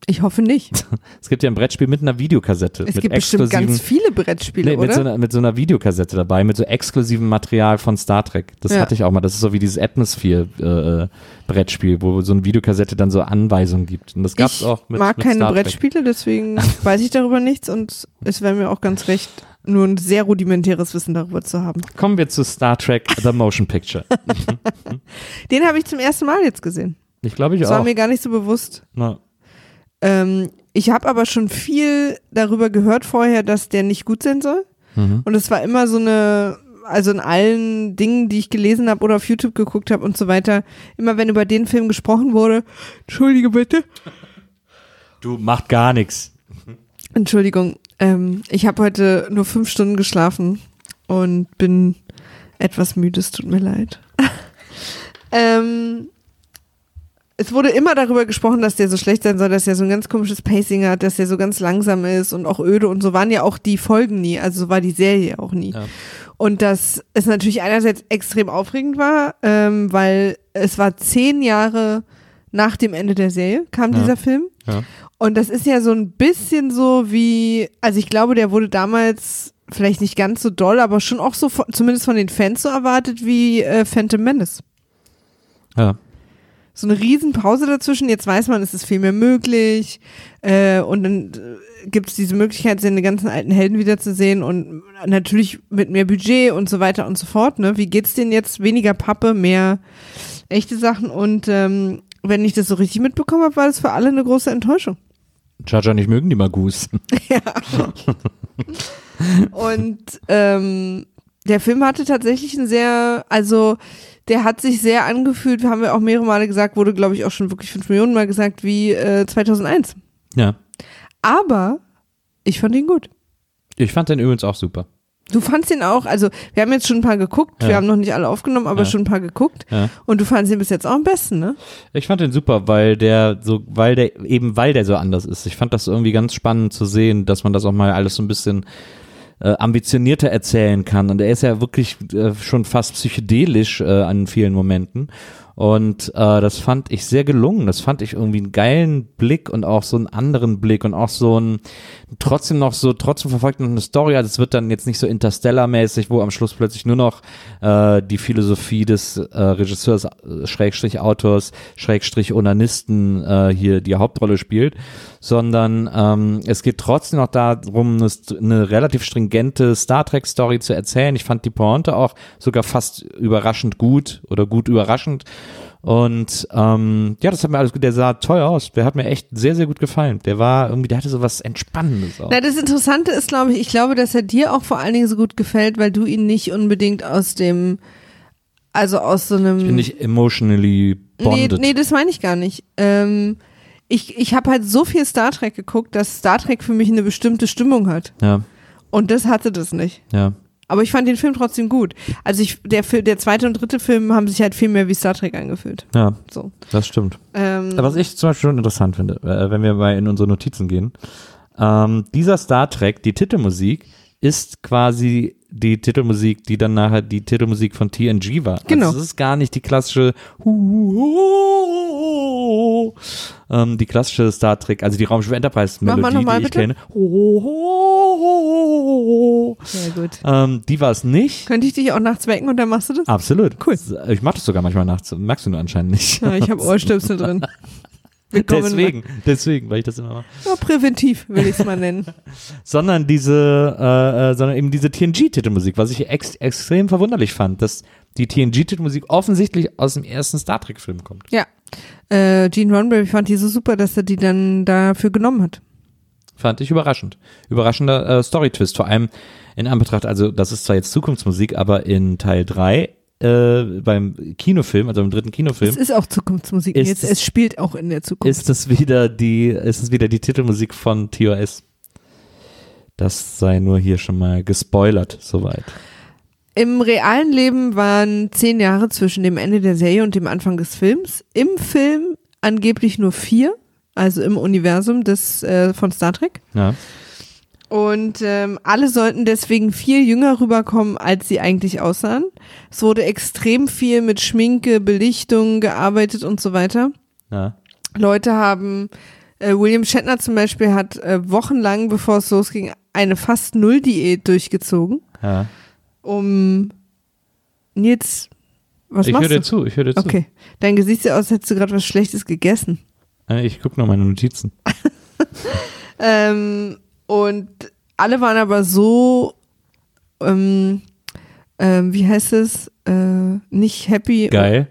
Ich hoffe nicht. Es gibt ja ein Brettspiel mit einer Videokassette. Es mit gibt bestimmt ganz viele Brettspiele, oder? Mit so einer Videokassette dabei, mit so exklusivem Material von Star Trek. Das hatte ich auch mal. Das ist so wie dieses Atmosphere-Brettspiel, wo so eine Videokassette dann so Anweisungen gibt. Und das gab es auch mit Ich mag mit keine Star Trek. Brettspiele, deswegen weiß ich darüber nichts und es wäre mir auch ganz recht, nur ein sehr rudimentäres Wissen darüber zu haben. Kommen wir zu Star Trek The Motion Picture. Den habe ich zum ersten Mal jetzt gesehen. Ich glaube, ich Das auch. war mir gar nicht so bewusst. Na. Ich habe aber schon viel darüber gehört vorher, dass der nicht gut sein soll. Und es war immer so also in allen Dingen, die ich gelesen habe oder auf YouTube geguckt habe und so weiter, immer wenn über den Film gesprochen wurde, Entschuldige bitte. Du macht gar nichts. Entschuldigung, ich habe heute nur 5 Stunden geschlafen und bin etwas müde, es tut mir leid. Es wurde immer darüber gesprochen, dass der so schlecht sein soll, dass er so ein ganz komisches Pacing hat, dass er so ganz langsam ist und auch öde und so waren ja auch die Folgen nie, also so war die Serie auch nie. Ja. Und dass es natürlich einerseits extrem aufregend war, weil es war 10 Jahre nach dem Ende der Serie kam dieser Film. Ja. Und das ist ja so ein bisschen so wie, also ich glaube, der wurde damals vielleicht nicht ganz so doll, aber schon auch so, zumindest von den Fans so erwartet wie Phantom Menace. Ja. So eine Riesenpause dazwischen, jetzt weiß man, es ist viel mehr möglich und dann gibt es diese Möglichkeit, seine ganzen alten Helden wiederzusehen und natürlich mit mehr Budget und so weiter und so fort. Ne? Wie geht's denen jetzt? Weniger Pappe, mehr echte Sachen und wenn ich das so richtig mitbekommen habe, war das für alle eine große Enttäuschung. Jar Jar nicht mögen die Magus. Ja. Und der Film hatte tatsächlich der hat sich sehr angefühlt, haben wir auch mehrere Male gesagt, wurde glaube ich auch schon wirklich 5 Millionen Mal gesagt, wie 2001. Ja. Aber ich fand ihn gut. Ich fand den übrigens auch super. Du fandst ihn auch, also wir haben jetzt schon ein paar geguckt, wir haben noch nicht alle aufgenommen, aber schon ein paar geguckt und du fandst ihn bis jetzt auch am besten, ne? Ich fand den super, weil der so anders ist. Ich fand das irgendwie ganz spannend zu sehen, dass man das auch mal alles so ein bisschen ambitionierter erzählen kann und er ist ja wirklich schon fast psychedelisch an vielen Momenten und das fand ich sehr gelungen, das fand ich irgendwie einen geilen Blick und auch so einen anderen Blick und auch so trotzdem verfolgt noch eine Story, also es wird dann jetzt nicht so Interstellar-mäßig, wo am Schluss plötzlich nur noch die Philosophie des Regisseurs, Autors, Onanisten hier die Hauptrolle spielt, sondern es geht trotzdem noch darum, eine relativ stringente Star Trek Story zu erzählen. Ich fand die Pointe auch sogar fast überraschend gut oder gut überraschend und das hat mir alles gut, der sah toll aus, der hat mir echt sehr, sehr gut gefallen. Der hatte so was Entspannendes auch. Na, das Interessante ist, ich glaube, dass er dir auch vor allen Dingen so gut gefällt, weil du ihn nicht unbedingt aus so einem Ich bin nicht emotionally bonded. Nee, das meine ich gar nicht. Ich habe halt so viel Star Trek geguckt, dass Star Trek für mich eine bestimmte Stimmung hat. Ja. Und das hatte das nicht. Ja. Aber ich fand den Film trotzdem gut. Also der 2. und 3. Film haben sich halt viel mehr wie Star Trek angefühlt. Ja, so. Das stimmt. Aber was ich zum Beispiel schon interessant finde, wenn wir mal in unsere Notizen gehen, dieser Star Trek, die Titelmusik, ist quasi die Titelmusik, die dann nachher die Titelmusik von TNG war. Genau. Also es ist gar nicht die klassische die klassische Star Trek, also die Raumschiff Enterprise Melodie, die ich kenne. Sehr gut. Die war es nicht. Könnte ich dich auch nachts wecken und dann machst du das? Absolut. Cool. Ich mache das sogar manchmal nachts. Merkst du nur anscheinend nicht. Ja, ich habe Ohrstöpsel drin. Deswegen, weil ich das immer mache. Ja, präventiv will ich es mal nennen. sondern eben diese TNG-Titelmusik, was ich extrem verwunderlich fand, dass die TNG-Titelmusik offensichtlich aus dem ersten Star Trek-Film kommt. Ja. Gene Roddenberry fand die so super, dass er die dann dafür genommen hat. Fand ich überraschend. Überraschender Story-Twist, vor allem in Anbetracht, also das ist zwar jetzt Zukunftsmusik, aber in Teil 3 beim Kinofilm, also im 3. Kinofilm. Es ist auch Zukunftsmusik. Es spielt auch in der Zukunft. Ist es wieder die Titelmusik von TOS. Das sei nur hier schon mal gespoilert, soweit. Im realen Leben waren 10 Jahre zwischen dem Ende der Serie und dem Anfang des Films. Im Film angeblich nur 4, also im Universum von Star Trek. Ja. Und alle sollten deswegen viel jünger rüberkommen, als sie eigentlich aussahen. Es wurde extrem viel mit Schminke, Belichtung gearbeitet und so weiter. Ja. Leute haben William Shatner zum Beispiel hat wochenlang, bevor es losging, eine fast Null-Diät durchgezogen. Ja. Nils, was Ich machst höre dir du? zu, ich höre dir zu. Okay, dein Gesicht sieht aus, als hättest du gerade was Schlechtes gegessen. Ich gucke noch meine Notizen. Und alle waren aber so, wie heißt es, nicht happy. Geil.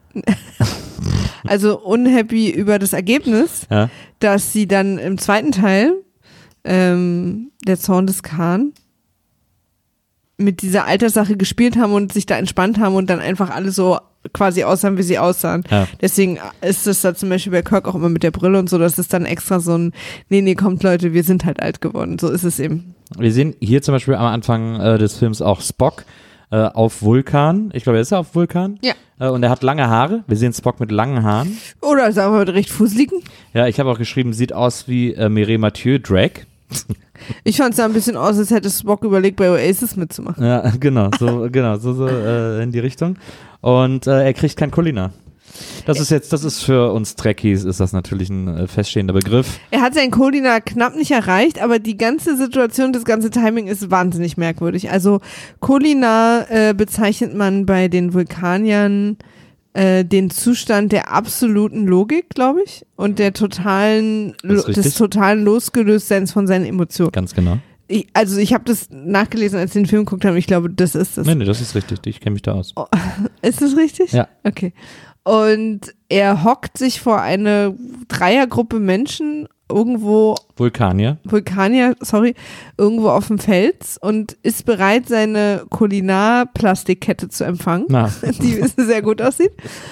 Also unhappy über das Ergebnis, Ja. dass sie dann im zweiten Teil, der Zorn des Khan, mit dieser Alterssache gespielt haben und sich da entspannt haben und dann einfach alle so quasi aussahen, wie sie aussahen. Ja. Deswegen ist es da zum Beispiel bei Kirk auch immer mit der Brille und so, dass es dann extra so ein, nee, kommt Leute, wir sind halt alt geworden. So ist es eben. Wir sehen hier zum Beispiel am Anfang des Films auch Spock auf Vulkan. Ich glaube, er ist ja auf Vulkan. Ja. Und er hat lange Haare. Wir sehen Spock mit langen Haaren. Oder sagen wir mit recht Fuseligen. Ja, ich habe auch geschrieben, sieht aus wie Mireille Mathieu, Drag. Ich fand es da ein bisschen aus, als hätte Spock überlegt, bei Oasis mitzumachen. Ja, genau, so in die Richtung. Und er kriegt kein Kulinar. Das ist für uns Trekkies, ist das natürlich ein feststehender Begriff. Er hat seinen Kolina knapp nicht erreicht, aber die ganze Situation, das ganze Timing ist wahnsinnig merkwürdig. Also Kolina bezeichnet man bei den Vulkaniern den Zustand der absoluten Logik, glaube ich, und der des totalen Losgelöstseins von seinen Emotionen. Ganz genau. Ich habe das nachgelesen, als ich den Film geguckt habe. Ich glaube, das ist das. Nee, das ist richtig. Ich kenne mich da aus. Oh, ist das richtig? Ja. Okay. Und er hockt sich vor eine Dreiergruppe Menschen irgendwo Vulkanier, irgendwo auf dem Fels und ist bereit, seine Kulinar-Plastikkette zu empfangen, die sehr gut aussieht.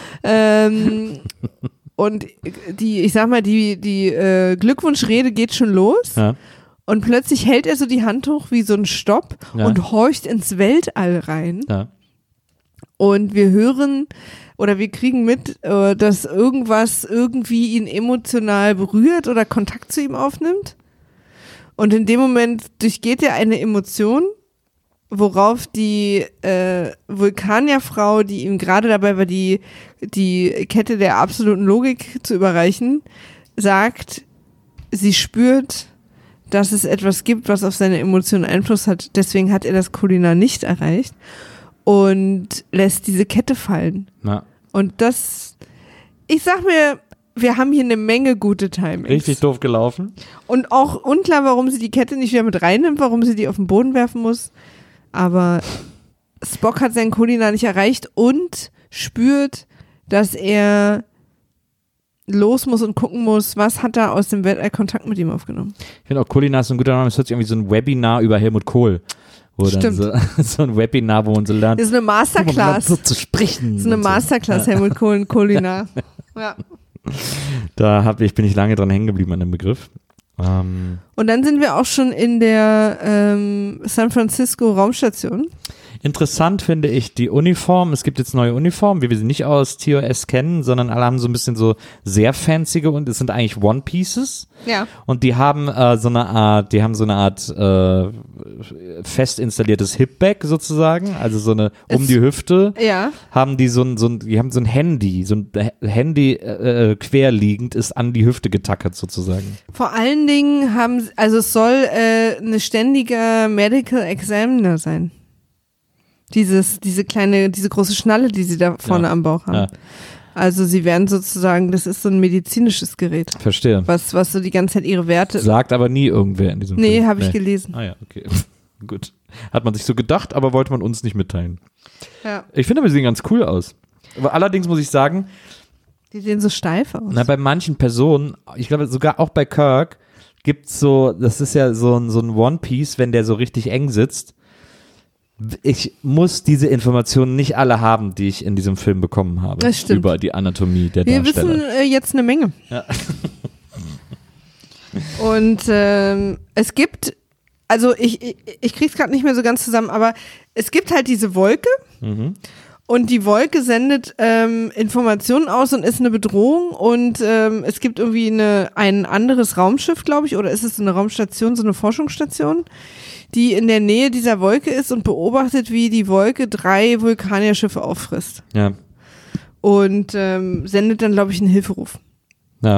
Und die Glückwunschrede geht schon los. Ja. Und plötzlich hält er so die Hand hoch wie so ein Stopp und horcht ins Weltall rein. Ja. Und wir hören oder wir kriegen mit, dass irgendwas irgendwie ihn emotional berührt oder Kontakt zu ihm aufnimmt. Und in dem Moment durchgeht er eine Emotion, worauf die Vulkanierfrau, die ihm gerade dabei war, die Kette der absoluten Logik zu überreichen, sagt, sie spürt, dass es etwas gibt, was auf seine Emotionen Einfluss hat. Deswegen hat er das Kulinar nicht erreicht. Und lässt diese Kette fallen. Ja. Und ich sag mir, wir haben hier eine Menge gute Timings. Richtig doof gelaufen. Und auch unklar, warum sie die Kette nicht wieder mit reinnimmt, warum sie die auf den Boden werfen muss. Aber Spock hat seinen Kulinar nicht erreicht und spürt, dass er los muss und gucken muss, was hat er aus dem Weltall Kontakt mit ihm aufgenommen. Ich finde auch Kulinar ist ein guter Name. Es hört sich irgendwie so ein Webinar über Helmut Kohl. Wo Stimmt. Dann so ein Webinar, wo man so lernt. Das ist eine Masterclass. So zu sprechen. Das ist eine Masterclass, Helmut Kohl und Kulinar. Ja. Bin ich lange dran hängen geblieben an dem Begriff. Und dann sind wir auch schon in der San Francisco Raumstation. Interessant finde ich die Uniform. Es gibt jetzt neue Uniformen, wie wir sie nicht aus TOS kennen, sondern alle haben so ein bisschen so sehr fancyge und es sind eigentlich One Pieces. Ja. Und die haben so eine Art fest installiertes Hipbag sozusagen, also so eine die Hüfte. Ja. Haben die die haben so ein Handy querliegend ist an die Hüfte getackert sozusagen. Vor allen Dingen es soll eine ständige Medical Examiner sein. Diese große Schnalle, die sie da vorne am Bauch haben. Ja. Also sie werden sozusagen, das ist so ein medizinisches Gerät. Verstehe. Was so die ganze Zeit ihre Werte. Sagt aber nie irgendwer in diesem Film. Nee, habe ich gelesen. Ah ja, okay. Gut. Hat man sich so gedacht, aber wollte man uns nicht mitteilen. Ja. Ich finde aber, sie sehen ganz cool aus. Aber allerdings muss ich sagen, die sehen so steif aus. Bei manchen Personen, ich glaube sogar auch bei Kirk, gibt's so, das ist ja so ein One Piece, wenn der so richtig eng sitzt. Ich muss diese Informationen nicht alle haben, die ich in diesem Film bekommen habe. Das stimmt. Über die Anatomie der Darsteller. Wir wissen jetzt eine Menge. Ja. Und es gibt, also ich krieg's gerade nicht mehr so ganz zusammen, aber es gibt halt diese Wolke und die Wolke sendet Informationen aus und ist eine Bedrohung und es gibt irgendwie ein anderes Raumschiff, glaube ich, oder ist es so eine Raumstation, so eine Forschungsstation, die in der Nähe dieser Wolke ist und beobachtet, wie die Wolke 3 Vulkanierschiffe auffrisst. Ja. Und sendet dann, glaube ich, einen Hilferuf. Ja.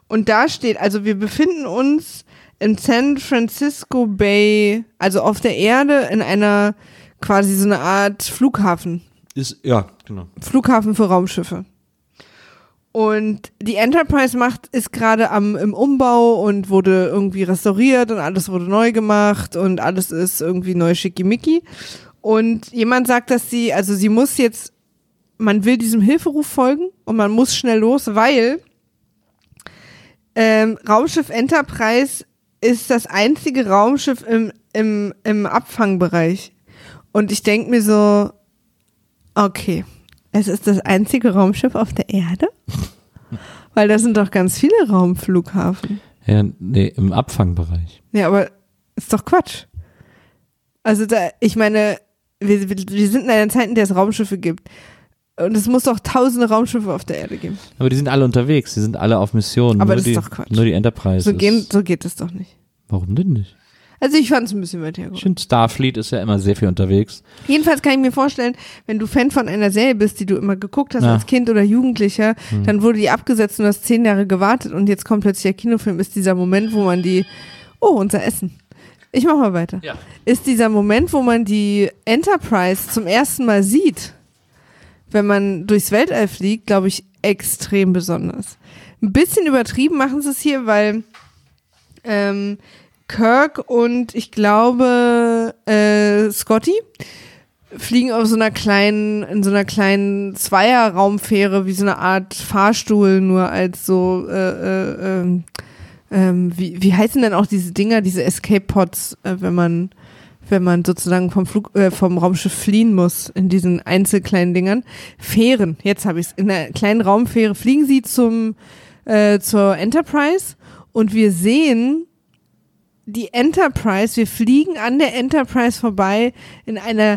Und da steht, also wir befinden uns in San Francisco Bay, also auf der Erde in einer quasi so eine Art Flughafen. Ja, genau. Flughafen für Raumschiffe. Und die Enterprise ist gerade im Umbau und wurde irgendwie restauriert und alles wurde neu gemacht und alles ist irgendwie neu schickimicki. Und jemand sagt, dass sie muss jetzt, man will diesem Hilferuf folgen und man muss schnell los, weil Raumschiff Enterprise ist das einzige Raumschiff im Abfangbereich. Und ich denke mir so, okay, es ist das einzige Raumschiff auf der Erde? Weil da sind doch ganz viele Raumflughafen. Ja, nee, im Abfangbereich. Ja, aber ist doch Quatsch. Also ich meine, wir sind in einer Zeit, in der es Raumschiffe gibt. Und es muss doch tausende Raumschiffe auf der Erde geben. Aber die sind alle unterwegs, die sind alle auf Missionen. Aber das ist doch Quatsch. Nur die Enterprise So geht es doch nicht. Warum denn nicht? Also ich fand es ein bisschen weit hergeholt. Ich finde, Starfleet ist ja immer sehr viel unterwegs. Jedenfalls kann ich mir vorstellen, wenn du Fan von einer Serie bist, die du immer geguckt hast als Kind oder Jugendlicher, dann wurde die abgesetzt und du hast 10 Jahre gewartet und jetzt kommt plötzlich der Kinofilm, ist dieser Moment, wo man unser Essen. Ich mach mal weiter. Ja. Ist dieser Moment, wo man die Enterprise zum ersten Mal sieht, wenn man durchs Weltall fliegt, glaube ich, extrem besonders. Ein bisschen übertrieben machen sie es hier, weil Kirk und ich glaube Scotty fliegen auf in so einer kleinen Zweierraumfähre, wie so eine Art Fahrstuhl, nur als so wie heißen denn auch diese Dinger, diese Escape Pods, wenn man sozusagen vom Raumschiff fliehen muss, in diesen einzelkleinen Dingern. Fähren, jetzt habe ich es. In einer kleinen Raumfähre fliegen sie zur Enterprise und wir sehen die Enterprise, wir fliegen an der Enterprise vorbei in einer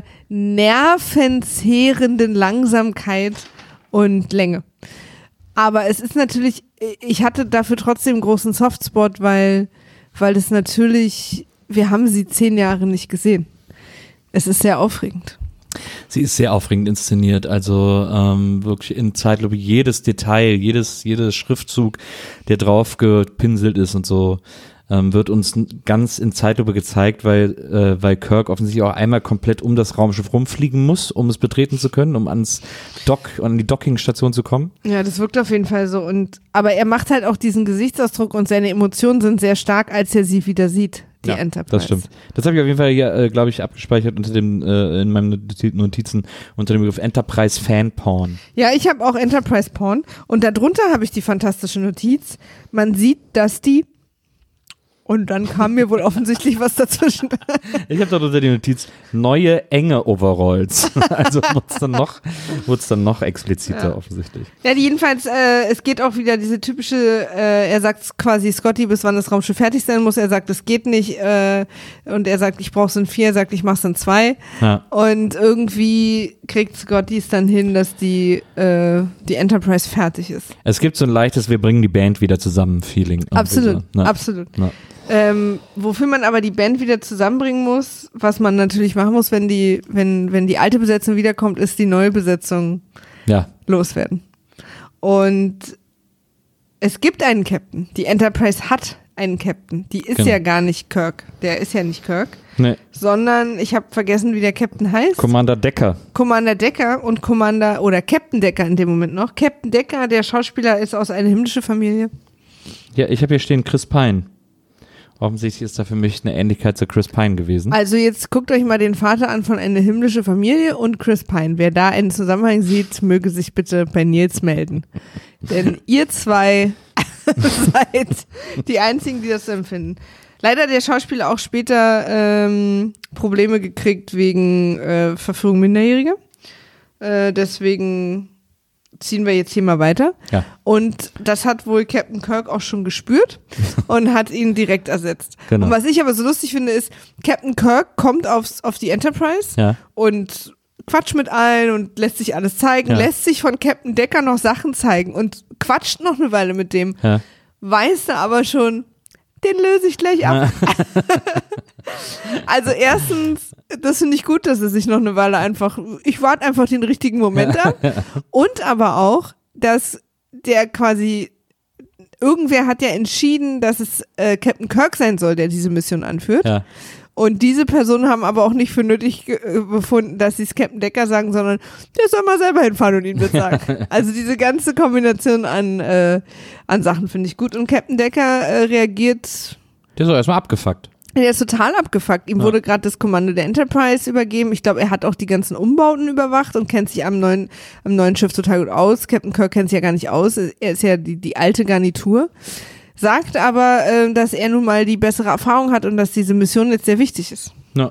nervenzehrenden Langsamkeit und Länge. Aber es ist natürlich, ich hatte dafür trotzdem einen großen Softspot, weil das natürlich, wir haben sie 10 Jahre nicht gesehen. Es ist sehr aufregend. Sie ist sehr aufregend inszeniert, also wirklich in Zeitlupe jedes Detail, jedes Schriftzug, der drauf gepinselt ist und so, wird uns ganz in Zeitlupe gezeigt, weil Kirk offensichtlich auch einmal komplett um das Raumschiff rumfliegen muss, um es betreten zu können, um an die Dockingstation zu kommen. Ja, das wirkt auf jeden Fall so. Aber er macht halt auch diesen Gesichtsausdruck und seine Emotionen sind sehr stark, als er sie wieder sieht, die Enterprise. Das stimmt. Das habe ich auf jeden Fall hier, glaube ich, abgespeichert in meinen Notizen unter dem Begriff Enterprise Fan Porn. Ja, ich habe auch Enterprise Porn und darunter habe ich die fantastische Notiz. Man sieht, dass die und dann kam mir wohl offensichtlich was dazwischen. Ich habe dort unter die Notiz neue enge Overalls. Also wurde es dann noch expliziter offensichtlich. Ja, jedenfalls, es geht auch wieder diese typische, er sagt quasi Scotty, bis wann das Raumschiff fertig sein muss. Er sagt, es geht nicht. Und er sagt, ich brauche es in 4. Er sagt, ich mache es in 2. Ja. Und irgendwie kriegt Scotty es dann hin, dass die Enterprise fertig ist. Es gibt so ein leichtes, wir bringen die Band wieder zusammen Feeling. Absolut, absolut. Ja. Wofür man aber die Band wieder zusammenbringen muss, was man natürlich machen muss, wenn die alte Besetzung wiederkommt, ist die neue Besetzung loswerden. Und es gibt einen Captain. Die Enterprise hat einen Captain. Die ist ja gar nicht Kirk. Der ist ja nicht Kirk. Nee. Sondern, ich habe vergessen, wie der Captain heißt. Commander Decker. Commander Decker und Captain Decker in dem Moment noch. Captain Decker, der Schauspieler, ist aus einer himmlischen Familie. Ja, ich habe hier stehen Chris Pine. Offensichtlich ist da für mich eine Ähnlichkeit zu Chris Pine gewesen. Also jetzt guckt euch mal den Vater an von Eine himmlische Familie und Chris Pine. Wer da einen Zusammenhang sieht, möge sich bitte bei Nils melden. Denn ihr zwei seid die Einzigen, die das so empfinden. Leider hat der Schauspieler auch später Probleme gekriegt wegen Verführung Minderjähriger. Deswegen ziehen wir jetzt hier mal weiter. Ja. Und das hat wohl Captain Kirk auch schon gespürt und hat ihn direkt ersetzt. Genau. Und was ich aber so lustig finde, ist, Captain Kirk kommt auf die Enterprise und quatscht mit allen und lässt sich alles zeigen, lässt sich von Captain Decker noch Sachen zeigen und quatscht noch eine Weile mit dem. Ja. Weiß er aber schon, den löse ich gleich ab. Also erstens, das finde ich gut, dass er sich noch eine Weile ich warte einfach den richtigen Moment ab. Und aber auch, dass der quasi irgendwer hat ja entschieden, dass es Captain Kirk sein soll, der diese Mission anführt. Ja. Und diese Personen haben aber auch nicht für nötig befunden, dass sie es Captain Decker sagen, sondern der soll mal selber hinfahren und ihn wird sagen. Also diese ganze Kombination an Sachen finde ich gut. Und Captain Decker reagiert. Der ist doch erstmal abgefuckt. Der ist total abgefuckt. Ihm wurde gerade das Kommando der Enterprise übergeben. Ich glaube, er hat auch die ganzen Umbauten überwacht und kennt sich am neuen Schiff total gut aus. Captain Kirk kennt sich ja gar nicht aus. Er ist ja die alte Garnitur. Sagt aber, dass er nun mal die bessere Erfahrung hat und dass diese Mission jetzt sehr wichtig ist. Ja.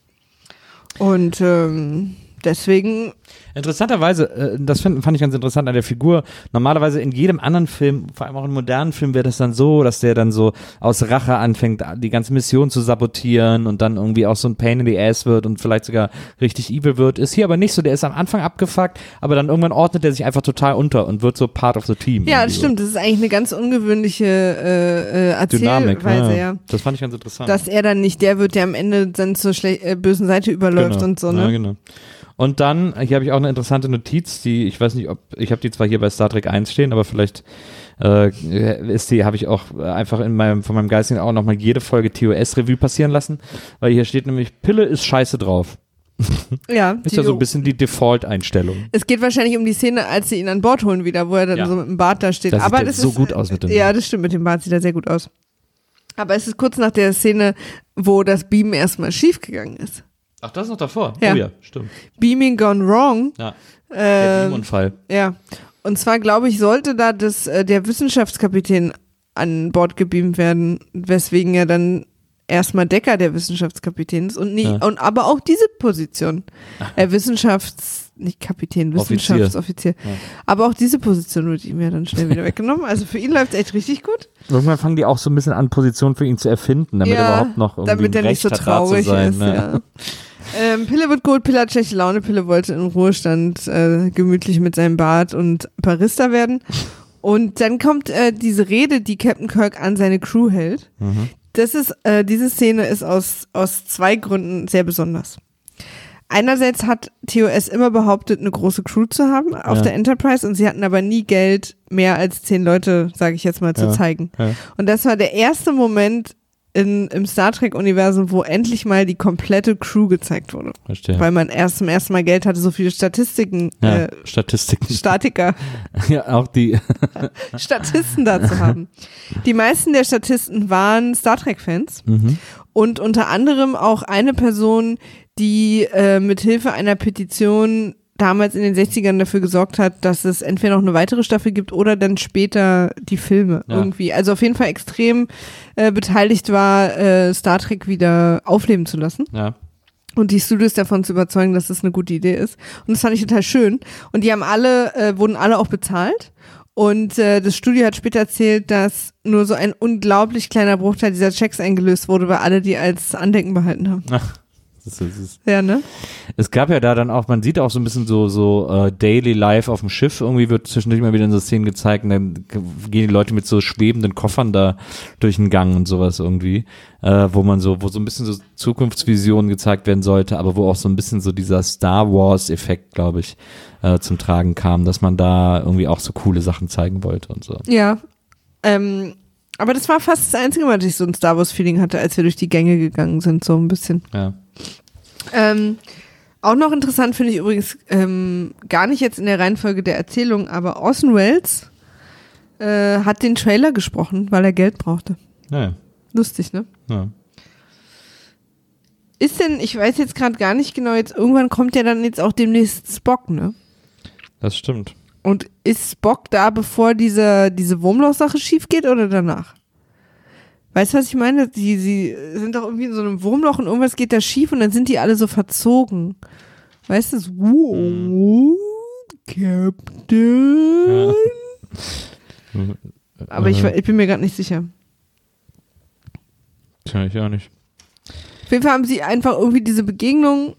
Und deswegen. Interessanterweise, das fand ich ganz interessant an der Figur. Normalerweise in jedem anderen Film, vor allem auch in modernen Filmen, wäre das dann so, dass der dann so aus Rache anfängt, die ganze Mission zu sabotieren und dann irgendwie auch so ein Pain in the Ass wird und vielleicht sogar richtig evil wird. Ist hier aber nicht so. Der ist am Anfang abgefuckt, aber dann irgendwann ordnet er sich einfach total unter und wird so part of the team. Ja, das stimmt. Das ist eigentlich eine ganz ungewöhnliche Erzählweise, ja. Das fand ich ganz interessant. Dass er dann nicht der wird, der am Ende dann zur bösen Seite überläuft und so, ne? Ja, genau. Und dann, hier habe ich auch eine interessante Notiz, ich weiß nicht, ich habe die zwar hier bei Star Trek 1 stehen, aber vielleicht habe ich auch einfach von meinem Geistigen auch nochmal jede Folge TOS-Revue passieren lassen, weil hier steht nämlich, Pille ist scheiße drauf. Ja. Ist ja so ein bisschen die Default-Einstellung. Es geht wahrscheinlich um die Szene, als sie ihn an Bord holen wieder, wo er dann so mit dem Bart da steht. Das aber sieht das so gut aus mit dem Bart. Ja, das stimmt, mit dem Bart sieht er sehr gut aus. Aber es ist kurz nach der Szene, wo das Beamen erstmal schief gegangen ist. Ach, das ist noch davor? Ja. Oh ja, stimmt. Beaming gone wrong. Ja, der Beamunfall. Ja, und zwar glaube ich, sollte da der Wissenschaftskapitän an Bord gebeamt werden, weswegen ja dann erstmal Decker der Wissenschaftskapitän ist und aber auch diese Position. Nicht Kapitän, Wissenschaftsoffizier. Ja. Aber auch diese Position wird ihm ja dann schnell wieder weggenommen. Also für ihn läuft es echt richtig gut. Irgendwann fangen die auch so ein bisschen an, Positionen für ihn zu erfinden, damit er überhaupt noch irgendwie damit er nicht so traurig ist. Ja. Pille wird gut, Pille hat schlechte Laune, Pille wollte in Ruhestand gemütlich mit seinem Bart und Barista werden. Und dann kommt diese Rede, die Captain Kirk an seine Crew hält. Mhm. Diese Szene ist aus 2 Gründen sehr besonders. Einerseits hat TOS immer behauptet, eine große Crew zu haben auf der Enterprise und sie hatten aber nie Geld, mehr als 10 Leute, sage ich jetzt mal, zu zeigen. Ja. Und das war der erste Moment im Star Trek-Universum, wo endlich mal die komplette Crew gezeigt wurde. Verstehe. Weil man zum ersten Mal Geld hatte, so viele Statistiken. Statiker. Ja, auch die. Statisten da zu haben. Die meisten der Statisten waren Star Trek-Fans und unter anderem auch eine Person, die mit Hilfe einer Petition damals in den 60ern dafür gesorgt hat, dass es entweder noch eine weitere Staffel gibt oder dann später die Filme irgendwie. Also auf jeden Fall extrem beteiligt war, Star Trek wieder aufleben zu lassen. Ja. Und die Studios davon zu überzeugen, dass das eine gute Idee ist. Und das fand ich total schön. Und die haben wurden alle auch bezahlt. Und das Studio hat später erzählt, dass nur so ein unglaublich kleiner Bruchteil dieser Checks eingelöst wurde, weil alle die als Andenken behalten haben. Ach. Ja, ne? Es gab ja da dann auch, man sieht auch so ein bisschen so Daily Life auf dem Schiff, irgendwie wird zwischendurch mal wieder in so Szenen gezeigt und dann gehen die Leute mit so schwebenden Koffern da durch den Gang und sowas irgendwie, wo so ein bisschen so Zukunftsvisionen gezeigt werden sollte, aber wo auch so ein bisschen so dieser Star Wars Effekt, glaube ich, zum Tragen kam, dass man da irgendwie auch so coole Sachen zeigen wollte und so. Ja, aber das war fast das Einzige, was ich so ein Star Wars Feeling hatte, als wir durch die Gänge gegangen sind, so ein bisschen. Ja. Auch noch interessant finde ich übrigens, gar nicht jetzt in der Reihenfolge der Erzählung, aber Orson Welles hat den Trailer gesprochen, weil er Geld brauchte. Ja. Lustig, ne? Ja. Ist denn, ich weiß jetzt gerade gar nicht genau, jetzt irgendwann kommt ja dann jetzt auch demnächst Spock, ne? Das stimmt. Und ist Spock da, bevor diese Wurmloch-Sache schief geht oder danach? Weißt du, was ich meine? Sie sind doch irgendwie in so einem Wurmloch und irgendwas geht da schief und dann sind die alle so verzogen. Weißt du? So, Captain. Ja. Aber ich bin mir gerade nicht sicher. Tja, ich auch nicht. Auf jeden Fall haben sie einfach irgendwie diese Begegnung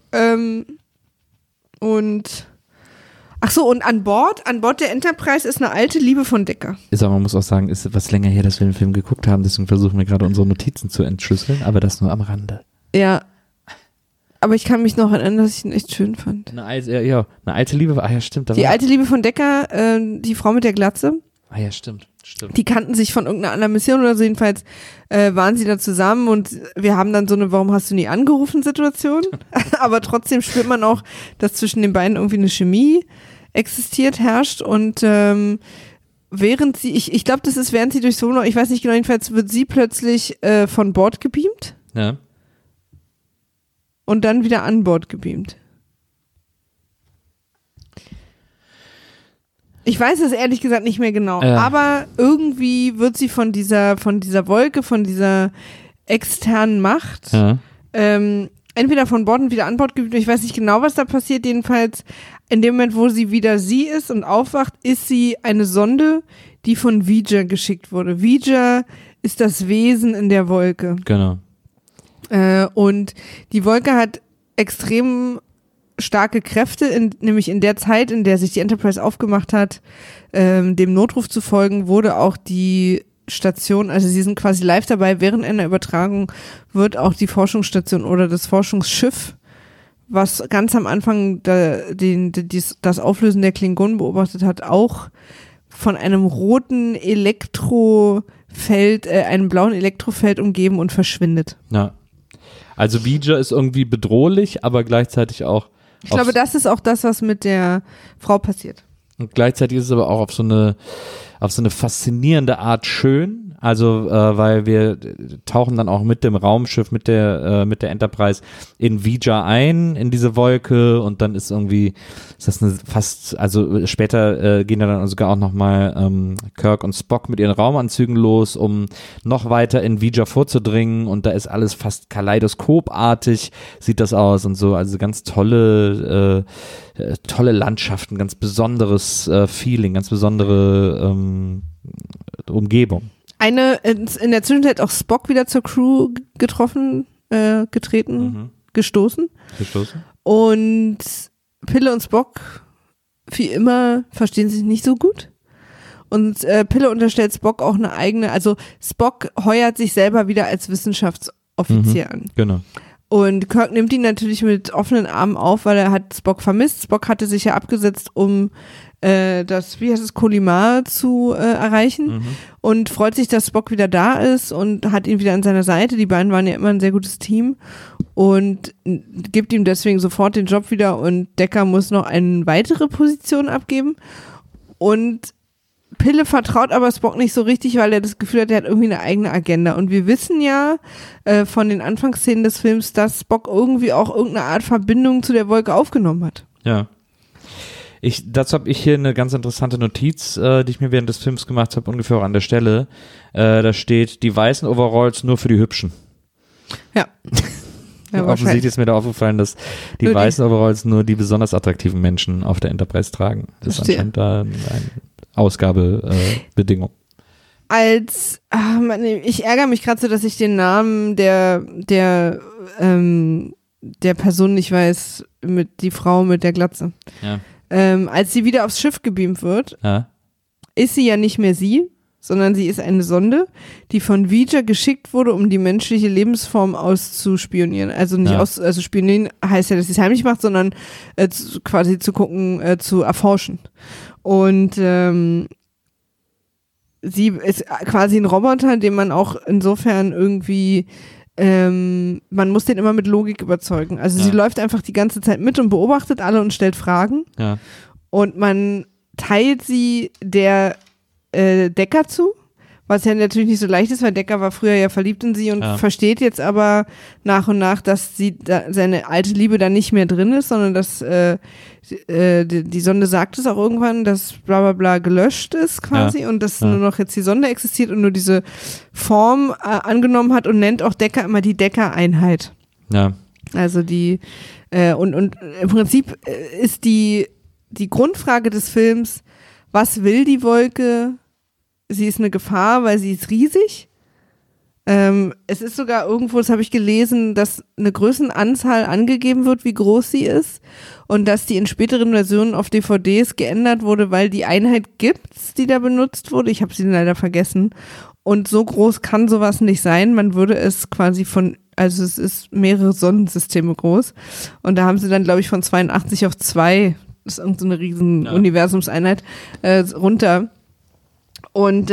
und ach so, und an Bord der Enterprise ist eine alte Liebe von Decker. Ist aber, man muss auch sagen, ist etwas länger her, dass wir den Film geguckt haben, deswegen versuchen wir gerade unsere Notizen zu entschlüsseln, aber das nur am Rande. Ja, aber ich kann mich noch erinnern, dass ich ihn echt schön fand. Eine alte Liebe, ja stimmt. Die alte Liebe von Decker, die Frau mit der Glatze. Ah ja, stimmt. Die kannten sich von irgendeiner anderen Mission oder so, jedenfalls waren sie da zusammen und wir haben dann so eine Warum hast du nie angerufen Situation, aber trotzdem spürt man auch, dass zwischen den beiden irgendwie eine Chemie herrscht und während sie, ich glaube, das ist während sie durchs Wohnhaus, ich weiß nicht genau, jedenfalls wird sie plötzlich von Bord gebeamt. Ja. Und dann wieder an Bord gebeamt. Ich weiß es ehrlich gesagt nicht mehr genau, aber irgendwie wird sie von dieser Wolke, von dieser externen Macht, entweder von Bord und wieder an Bord gebeamt. Ich weiß nicht genau, was da passiert. Jedenfalls in dem Moment, wo sie wieder sie ist und aufwacht, ist sie eine Sonde, die von V'Ger geschickt wurde. V'Ger ist das Wesen in der Wolke. Genau. Und die Wolke hat extrem starke Kräfte, nämlich in der Zeit, in der sich die Enterprise aufgemacht hat, dem Notruf zu folgen, wurde auch die Station, also sie sind quasi live dabei, während einer Übertragung wird auch die Forschungsstation oder das Forschungsschiff, was ganz am Anfang das Auflösen der Klingonen beobachtet hat, auch von einem roten Elektrofeld, einem blauen Elektrofeld umgeben und verschwindet. Ja. Also V'Ger ist irgendwie bedrohlich, aber gleichzeitig auch. Ich glaube, das ist auch das, was mit der Frau passiert. Und gleichzeitig ist es aber auch auf so eine faszinierende Art schön. Also, weil wir tauchen dann auch mit dem Raumschiff, mit der Enterprise in V'Ger ein, in diese Wolke, und dann ist das eine fast, also später gehen dann sogar auch nochmal Kirk und Spock mit ihren Raumanzügen los, um noch weiter in V'Ger vorzudringen, und da ist alles fast kaleidoskopartig, sieht das aus und so, also ganz tolle Landschaften, ganz besonderes Feeling, ganz besondere Umgebung. In der Zwischenzeit auch Spock wieder zur Crew gestoßen. Und Pille und Spock, wie immer, verstehen sich nicht so gut. Und Pille unterstellt Spock auch eine eigene, also Spock heuert sich selber wieder als Wissenschaftsoffizier an. Genau. Und Kirk nimmt ihn natürlich mit offenen Armen auf, weil er hat Spock vermisst. Spock hatte sich ja abgesetzt, um das Kolimar zu erreichen, und freut sich, dass Spock wieder da ist und hat ihn wieder an seiner Seite. Die beiden waren ja immer ein sehr gutes Team und gibt ihm deswegen sofort den Job wieder, und Decker muss noch eine weitere Position abgeben, und Pille vertraut aber Spock nicht so richtig, weil er das Gefühl hat, er hat irgendwie eine eigene Agenda. Und wir wissen ja von den Anfangsszenen des Films, dass Spock irgendwie auch irgendeine Art Verbindung zu der Wolke aufgenommen hat. Ja. Dazu habe ich hier eine ganz interessante Notiz, die ich mir während des Films gemacht habe, ungefähr auch an der Stelle. Da steht, die weißen Overalls nur für die Hübschen. Ja. Offensichtlich ist mir da aufgefallen, dass die weißen Overalls nur die besonders attraktiven Menschen auf der Enterprise tragen. Das ist anscheinend da eine Ausgabebedingung. Ich ärgere mich gerade so, dass ich den Namen der Person nicht weiß, die Frau mit der Glatze. Ja. Als sie wieder aufs Schiff gebeamt wird, ist sie ja nicht mehr sie, sondern sie ist eine Sonde, die von V'Ger geschickt wurde, um die menschliche Lebensform auszuspionieren. Also nicht also spionieren heißt ja, dass sie es heimlich macht, sondern quasi zu gucken, zu erforschen. Und sie ist quasi ein Roboter, den man auch insofern irgendwie man muss den immer mit Logik überzeugen. Also sie läuft einfach die ganze Zeit mit und beobachtet alle und stellt Fragen. Ja. Und man teilt sie der Decker zu, was ja natürlich nicht so leicht ist, weil Decker war früher ja verliebt in sie und versteht jetzt aber nach und nach, dass seine alte Liebe da nicht mehr drin ist, sondern dass die Sonde sagt es auch irgendwann, dass bla bla bla gelöscht ist quasi und dass nur noch jetzt die Sonde existiert und nur diese Form angenommen hat, und nennt auch Decker immer die Decker-Einheit. Ja. Also und im Prinzip ist die Grundfrage des Films, was will die Wolke? Sie ist eine Gefahr, weil sie ist riesig. Es ist sogar irgendwo, das habe ich gelesen, dass eine Größenanzahl angegeben wird, wie groß sie ist, und dass die in späteren Versionen auf DVDs geändert wurde, weil die Einheit gibt's, die da benutzt wurde. Ich habe sie leider vergessen. Und so groß kann sowas nicht sein. Man würde es quasi also es ist mehrere Sonnensysteme groß. Und da haben sie dann, glaube ich, von 82 auf 2, das ist irgendeine riesen Universumseinheit, runter. Und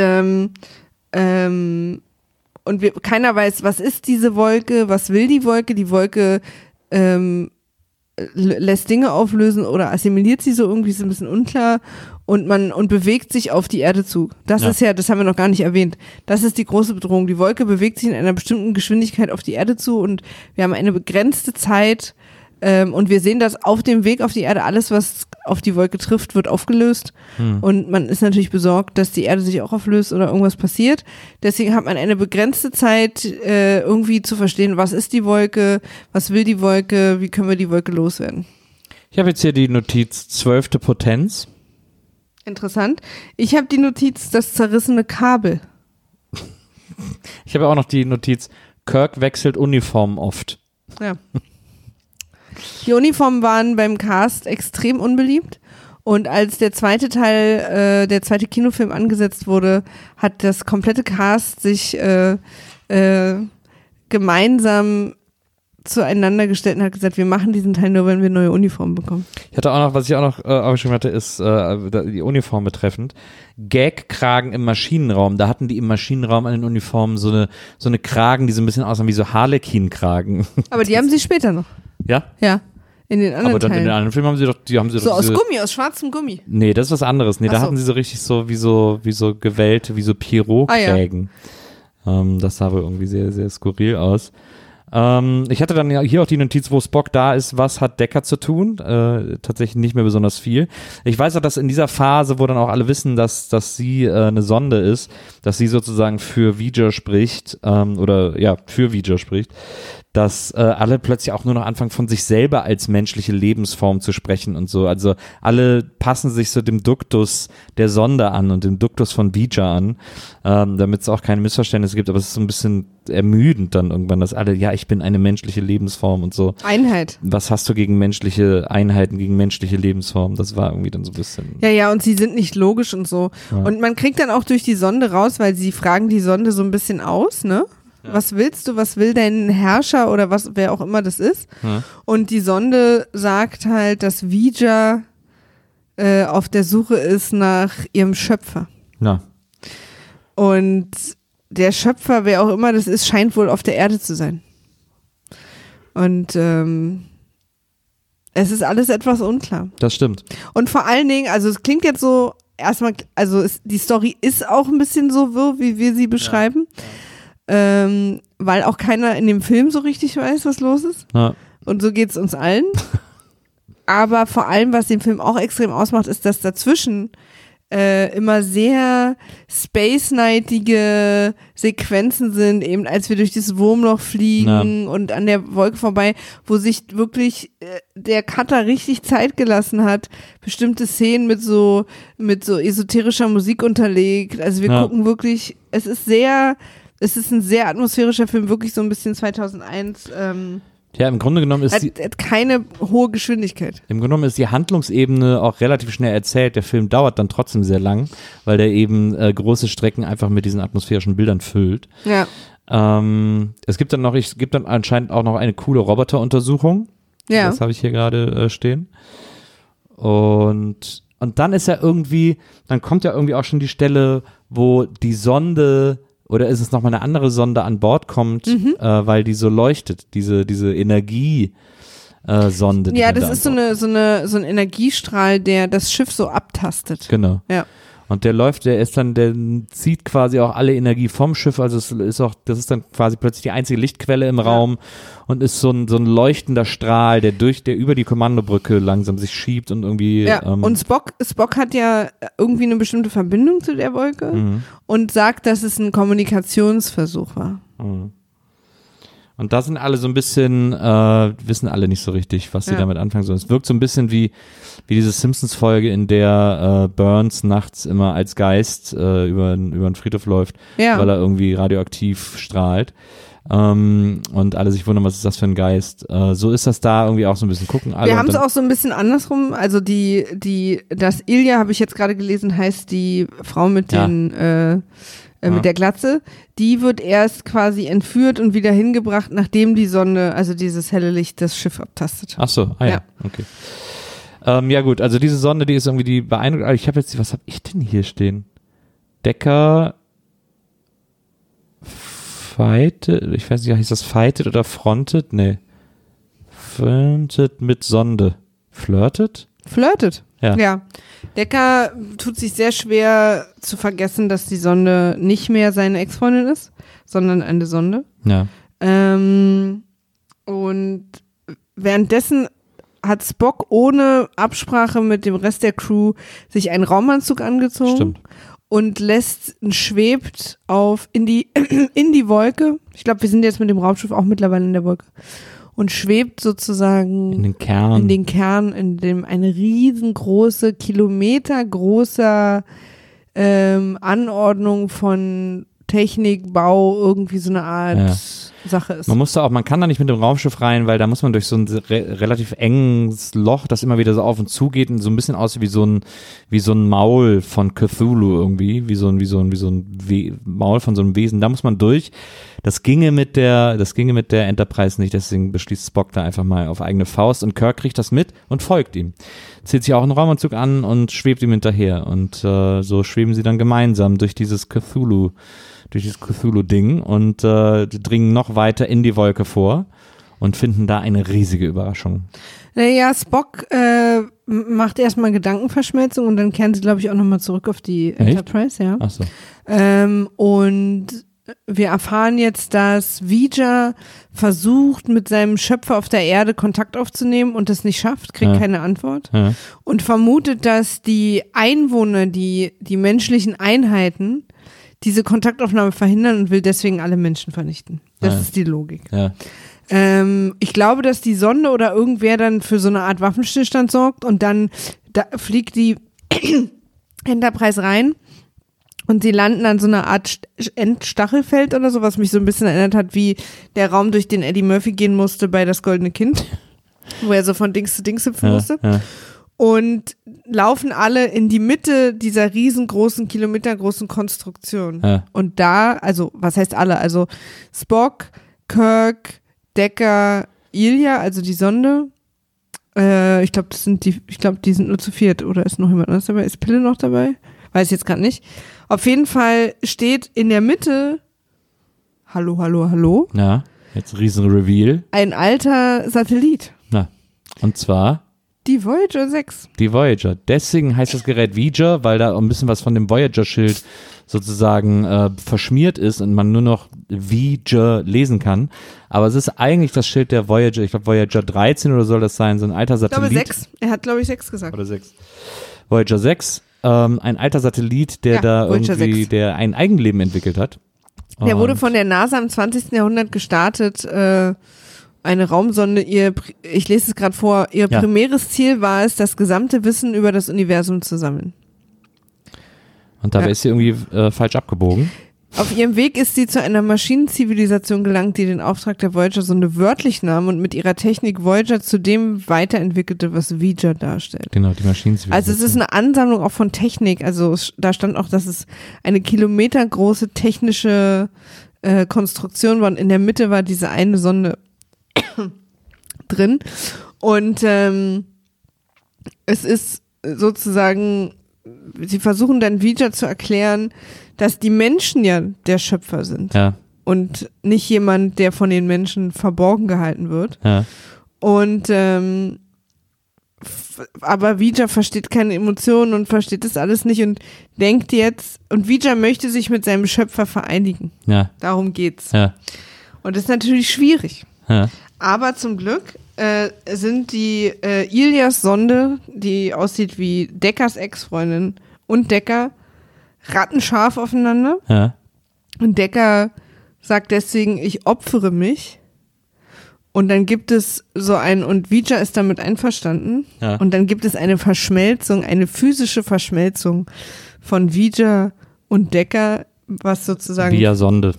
keiner weiß, was ist diese Wolke, was will die Wolke. Die Wolke lässt Dinge auflösen oder assimiliert sie so irgendwie, ist ein bisschen unklar. Und bewegt sich auf die Erde zu. Das ist ja, das haben wir noch gar nicht erwähnt. Das ist die große Bedrohung. Die Wolke bewegt sich in einer bestimmten Geschwindigkeit auf die Erde zu und wir haben eine begrenzte Zeit und wir sehen, dass auf dem Weg auf die Erde alles, was auf die Wolke trifft, wird aufgelöst. Und man ist natürlich besorgt, dass die Erde sich auch auflöst oder irgendwas passiert. Deswegen hat man eine begrenzte Zeit, irgendwie zu verstehen, was ist die Wolke, was will die Wolke, wie können wir die Wolke loswerden. Ich habe jetzt hier die Notiz 12. Potenz. Interessant. Ich habe die Notiz, das zerrissene Kabel. Ich habe auch noch die Notiz, Kirk wechselt Uniformen oft. Ja. Die Uniformen waren beim Cast extrem unbeliebt und als der zweite Teil, der zweite Kinofilm angesetzt wurde, hat das komplette Cast sich gemeinsam zueinander gestellt und hat gesagt, wir machen diesen Teil nur, wenn wir neue Uniformen bekommen. Ich hatte auch noch, was ich auch noch aufgeschrieben hatte, ist die Uniform betreffend. Gag-Kragen im Maschinenraum. Da hatten die im Maschinenraum an den Uniformen so eine Kragen, die so ein bisschen aussahen wie so Harlequin-Kragen. Aber die haben sie später noch. Ja? Ja. In den anderen Aber dann Teilen. in den anderen Filmen haben sie doch so aus Gummi, aus schwarzem Gummi. Nee, das ist was anderes. Nee, da Ach so. hatten sie so richtig so wie so gewellte, wie so Pierrot-Krägen. Das sah wohl irgendwie sehr, sehr skurril aus. Ich hatte dann ja hier auch die Notiz, wo Spock da ist, was hat Decker zu tun? Tatsächlich nicht mehr besonders viel. Ich weiß auch, dass in dieser Phase, wo dann auch alle wissen, dass sie eine Sonde ist, dass sie sozusagen für Voyager spricht, für Voyager spricht, dass alle plötzlich auch nur noch anfangen, von sich selber als menschliche Lebensform zu sprechen und so. Also alle passen sich so dem Duktus der Sonde an und dem Duktus von Voyager an, damit es auch keine Missverständnisse gibt. Aber es ist so ein bisschen ermüdend dann irgendwann, dass alle, ja, ich bin eine menschliche Lebensform und so. Einheit. Was hast du gegen menschliche Einheiten, gegen menschliche Lebensformen? Das war irgendwie dann so ein bisschen. Ja, und sie sind nicht logisch und so. Ja. Und man kriegt dann auch durch die Sonde raus, weil sie fragen die Sonde so ein bisschen aus, ne? Ja. Was willst du, was will dein Herrscher oder wer auch immer das ist? Ja. Und die Sonde sagt halt, dass Voyager auf der Suche ist nach ihrem Schöpfer. Ja. Und der Schöpfer, wer auch immer das ist, scheint wohl auf der Erde zu sein. Und es ist alles etwas unklar. Das stimmt. Und vor allen Dingen, also es klingt jetzt so, erstmal, also die Story ist auch ein bisschen so wirr, wie wir sie beschreiben. Ja. Weil auch keiner in dem Film so richtig weiß, was los ist. Ja. Und so geht es uns allen. Aber vor allem, was den Film auch extrem ausmacht, ist, dass dazwischen immer sehr space-nightige Sequenzen sind, eben als wir durch dieses Wurmloch fliegen und an der Wolke vorbei, wo sich wirklich der Cutter richtig Zeit gelassen hat, bestimmte Szenen mit so esoterischer Musik unterlegt. Also wir gucken wirklich, es ist ein sehr atmosphärischer Film, wirklich so ein bisschen 2001. Ja, im Grunde genommen ist hat keine hohe Geschwindigkeit. Im Grunde genommen ist die Handlungsebene auch relativ schnell erzählt. Der Film dauert dann trotzdem sehr lang, weil der eben große Strecken einfach mit diesen atmosphärischen Bildern füllt. Ja. Es gibt dann anscheinend auch noch eine coole Roboteruntersuchung. Ja. Das habe ich hier gerade stehen. Und dann ist ja irgendwie, dann kommt ja irgendwie auch schon die Stelle, wo die Sonde oder ist es nochmal eine andere Sonde an Bord kommt, weil die so leuchtet, diese Energiesonde. Ja, das ist so ein Energiestrahl, der das Schiff so abtastet. Genau. Ja. Und der zieht quasi auch alle Energie vom Schiff, also das ist dann quasi plötzlich die einzige Lichtquelle im Raum und ist so ein leuchtender Strahl, der über die Kommandobrücke langsam sich schiebt und irgendwie. Ja, und Spock hat ja irgendwie eine bestimmte Verbindung zu der Wolke und sagt, dass es ein Kommunikationsversuch war. Mhm. Und da sind alle so ein bisschen, wissen alle nicht so richtig, was sie damit anfangen sollen. Es wirkt so ein bisschen wie diese Simpsons-Folge, in der Burns nachts immer als Geist über den Friedhof läuft, weil er irgendwie radioaktiv strahlt. Und alle sich wundern, was ist das für ein Geist. So ist das da irgendwie auch so ein bisschen gucken. Wir haben es auch so ein bisschen andersrum. Also das Ilya, habe ich jetzt gerade gelesen, heißt die Frau mit mit der Glatze, die wird erst quasi entführt und wieder hingebracht, nachdem die Sonne, also dieses helle Licht, das Schiff abtastet. Ach so, okay. Ja gut, also diese Sonde, die ist irgendwie die beeindruckend. Ich habe jetzt, was habe ich denn hier stehen? Decker fightet, ich weiß nicht, heißt das fightet oder frontet? Nee. Frontet mit Sonde. Flirtet? Flirtet. Ja. Decker tut sich sehr schwer zu vergessen, dass die Sonde nicht mehr seine Ex-Freundin ist, sondern eine Sonde. Ja. Und währenddessen hat Spock ohne Absprache mit dem Rest der Crew sich einen Raumanzug angezogen. Stimmt. Und schwebt in die Wolke. Ich glaube, wir sind jetzt mit dem Raumschiff auch mittlerweile in der Wolke. Und schwebt sozusagen in den Kern, in dem eine riesengroße, kilometergroßer Anordnung von Technik, Bau, irgendwie so eine Art Sache ist. Man kann da nicht mit dem Raumschiff rein, weil da muss man durch so ein relativ enges Loch, das immer wieder so auf und zu geht und so ein bisschen aussieht wie so ein Maul von Cthulhu irgendwie, wie so ein Maul von so einem Wesen. Da muss man durch. Das ginge mit der Enterprise nicht, deswegen beschließt Spock da einfach mal auf eigene Faust und Kirk kriegt das mit und folgt ihm. Zieht sich auch einen Raumanzug an und schwebt ihm hinterher und so schweben sie dann gemeinsam durch dieses Cthulhu-Ding und dringen noch weiter in die Wolke vor und finden da eine riesige Überraschung. Naja, Spock macht erstmal Gedankenverschmelzung und dann kehren sie, glaube ich, auch nochmal zurück auf die Enterprise, ja. Ach so. Und wir erfahren jetzt, dass V'Ger versucht, mit seinem Schöpfer auf der Erde Kontakt aufzunehmen und das nicht schafft, kriegt keine Antwort und vermutet, dass die Einwohner, die menschlichen Einheiten, diese Kontaktaufnahme verhindern und will deswegen alle Menschen vernichten. Das ist die Logik. Ja. Ich glaube, dass die Sonde oder irgendwer dann für so eine Art Waffenstillstand sorgt und dann fliegt die Enterprise rein und sie landen an so einer Art Endstachelfeld oder so, was mich so ein bisschen erinnert hat, wie der Raum, durch den Eddie Murphy gehen musste bei Das Goldene Kind, wo er so von Dings zu Dings hüpfen musste. Ja. Und laufen alle in die Mitte dieser riesengroßen, kilometergroßen Konstruktion. Ja. Und da, also was heißt alle? Also Spock, Kirk, Decker, Ilya, also die Sonde. Ich glaube, die sind nur zu viert. Oder ist noch jemand anderes dabei? Ist Pille noch dabei? Weiß ich jetzt gerade nicht. Auf jeden Fall steht in der Mitte, hallo. Ja, jetzt riesen Reveal. Ein alter Satellit. Na, und zwar? Die Voyager 6. Die Voyager. Deswegen heißt das Gerät V'Ger, weil da ein bisschen was von dem Voyager-Schild sozusagen verschmiert ist und man nur noch V'Ger lesen kann. Aber es ist eigentlich das Schild der Voyager. Ich glaube Voyager 13 oder soll das sein, so ein alter Satellit. Ich glaube 6. Er hat, glaube ich, 6 gesagt. Oder 6. Voyager 6. Ein alter Satellit, der der ein Eigenleben entwickelt hat. Der wurde von der NASA im 20. Jahrhundert gestartet, eine Raumsonde, ich lese es gerade vor, ihr primäres Ziel war es, das gesamte Wissen über das Universum zu sammeln. Und dabei ist sie irgendwie falsch abgebogen. Auf ihrem Weg ist sie zu einer Maschinenzivilisation gelangt, die den Auftrag der Voyager-Sonde wörtlich nahm und mit ihrer Technik Voyager zu dem weiterentwickelte, was V'Ger darstellt. Genau, die Maschinenzivilisation. Also es ist eine Ansammlung auch von Technik. Also da stand auch, dass es eine kilometergroße technische Konstruktion war und in der Mitte war diese eine Sonde drin. Und es ist sozusagen, sie versuchen dann V'Ger zu erklären, dass die Menschen ja der Schöpfer sind. Ja. Und nicht jemand, der von den Menschen verborgen gehalten wird. Ja. Und aber V'Ger versteht keine Emotionen und versteht das alles nicht und denkt jetzt, und V'Ger möchte sich mit seinem Schöpfer vereinigen. Ja. Darum geht's. Ja. Und das ist natürlich schwierig. Ja. Aber zum Glück sind die Ilyas Sonde, die aussieht wie Deckers Ex-Freundin und Decker, rattenscharf aufeinander. Ja. Und Decker sagt deswegen, ich opfere mich. Und dann gibt es und V'Ger ist damit einverstanden. Ja. Und dann gibt es eine Verschmelzung, eine physische Verschmelzung von V'Ger und Decker, was sozusagen Via Sonde,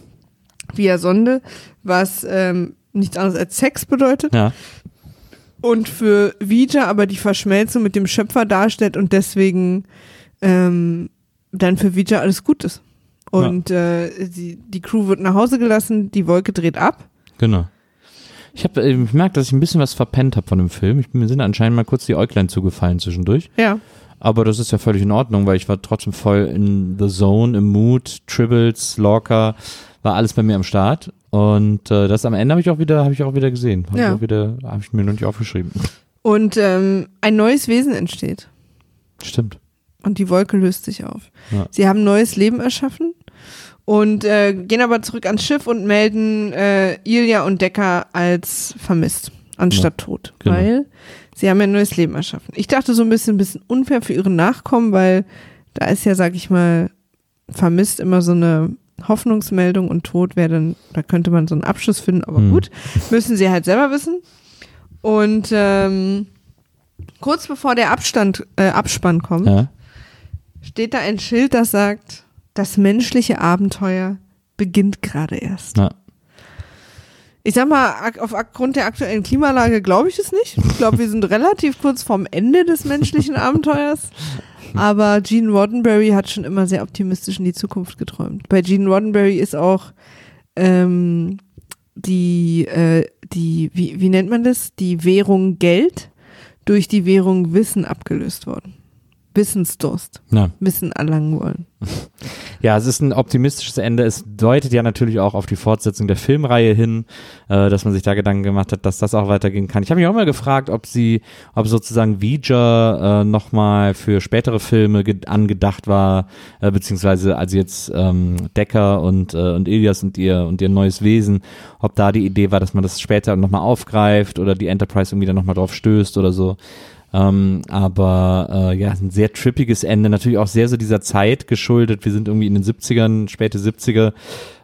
was nichts anderes als Sex bedeutet. Ja. Und für V'Ger aber die Verschmelzung mit dem Schöpfer darstellt und deswegen dann für V'Ger alles gut ist. Und die Crew wird nach Hause gelassen, die Wolke dreht ab. Genau. Ich merke, dass ich ein bisschen was verpennt habe von dem Film. Mir sind anscheinend mal kurz die Äuglein zugefallen zwischendurch. Ja. Aber das ist ja völlig in Ordnung, weil ich war trotzdem voll in the zone, im Mood, Tribbles, Lorca, war alles bei mir am Start. Und das am Ende habe ich auch wieder gesehen. Habe ich mir noch nicht aufgeschrieben. Und ein neues Wesen entsteht. Stimmt. Und die Wolke löst sich auf. Ja. Sie haben neues Leben erschaffen und gehen aber zurück ans Schiff und melden Ilya und Decker als vermisst, anstatt tot. Genau. Weil sie haben ein neues Leben erschaffen. Ich dachte so ein bisschen unfair für ihre Nachkommen, weil da ist ja, sag ich mal, vermisst immer so eine Hoffnungsmeldung und tot wäre dann, da könnte man so einen Abschluss finden, aber gut, müssen sie halt selber wissen. Und kurz bevor der Abspann kommt, steht da ein Schild, das sagt, das menschliche Abenteuer beginnt gerade erst. Ja. Ich sag mal, aufgrund der aktuellen Klimalage glaube ich es nicht. Ich glaube, wir sind relativ kurz vorm Ende des menschlichen Abenteuers. Aber Gene Roddenberry hat schon immer sehr optimistisch in die Zukunft geträumt. Bei Gene Roddenberry ist auch wie nennt man das? Die Währung Geld durch die Währung Wissen abgelöst worden. Wissensdurst. Wissen erlangen wollen. Ja, es ist ein optimistisches Ende. Es deutet ja natürlich auch auf die Fortsetzung der Filmreihe hin, dass man sich da Gedanken gemacht hat, dass das auch weitergehen kann. Ich habe mich auch mal gefragt, ob sozusagen Ouija nochmal für spätere Filme angedacht war, beziehungsweise also jetzt Decker und Ilias und ihr neues Wesen, ob da die Idee war, dass man das später nochmal aufgreift oder die Enterprise irgendwie dann nochmal drauf stößt oder so. Aber ein sehr trippiges Ende, natürlich auch sehr so dieser Zeit geschuldet. Wir sind irgendwie in den 70ern, späte 70er.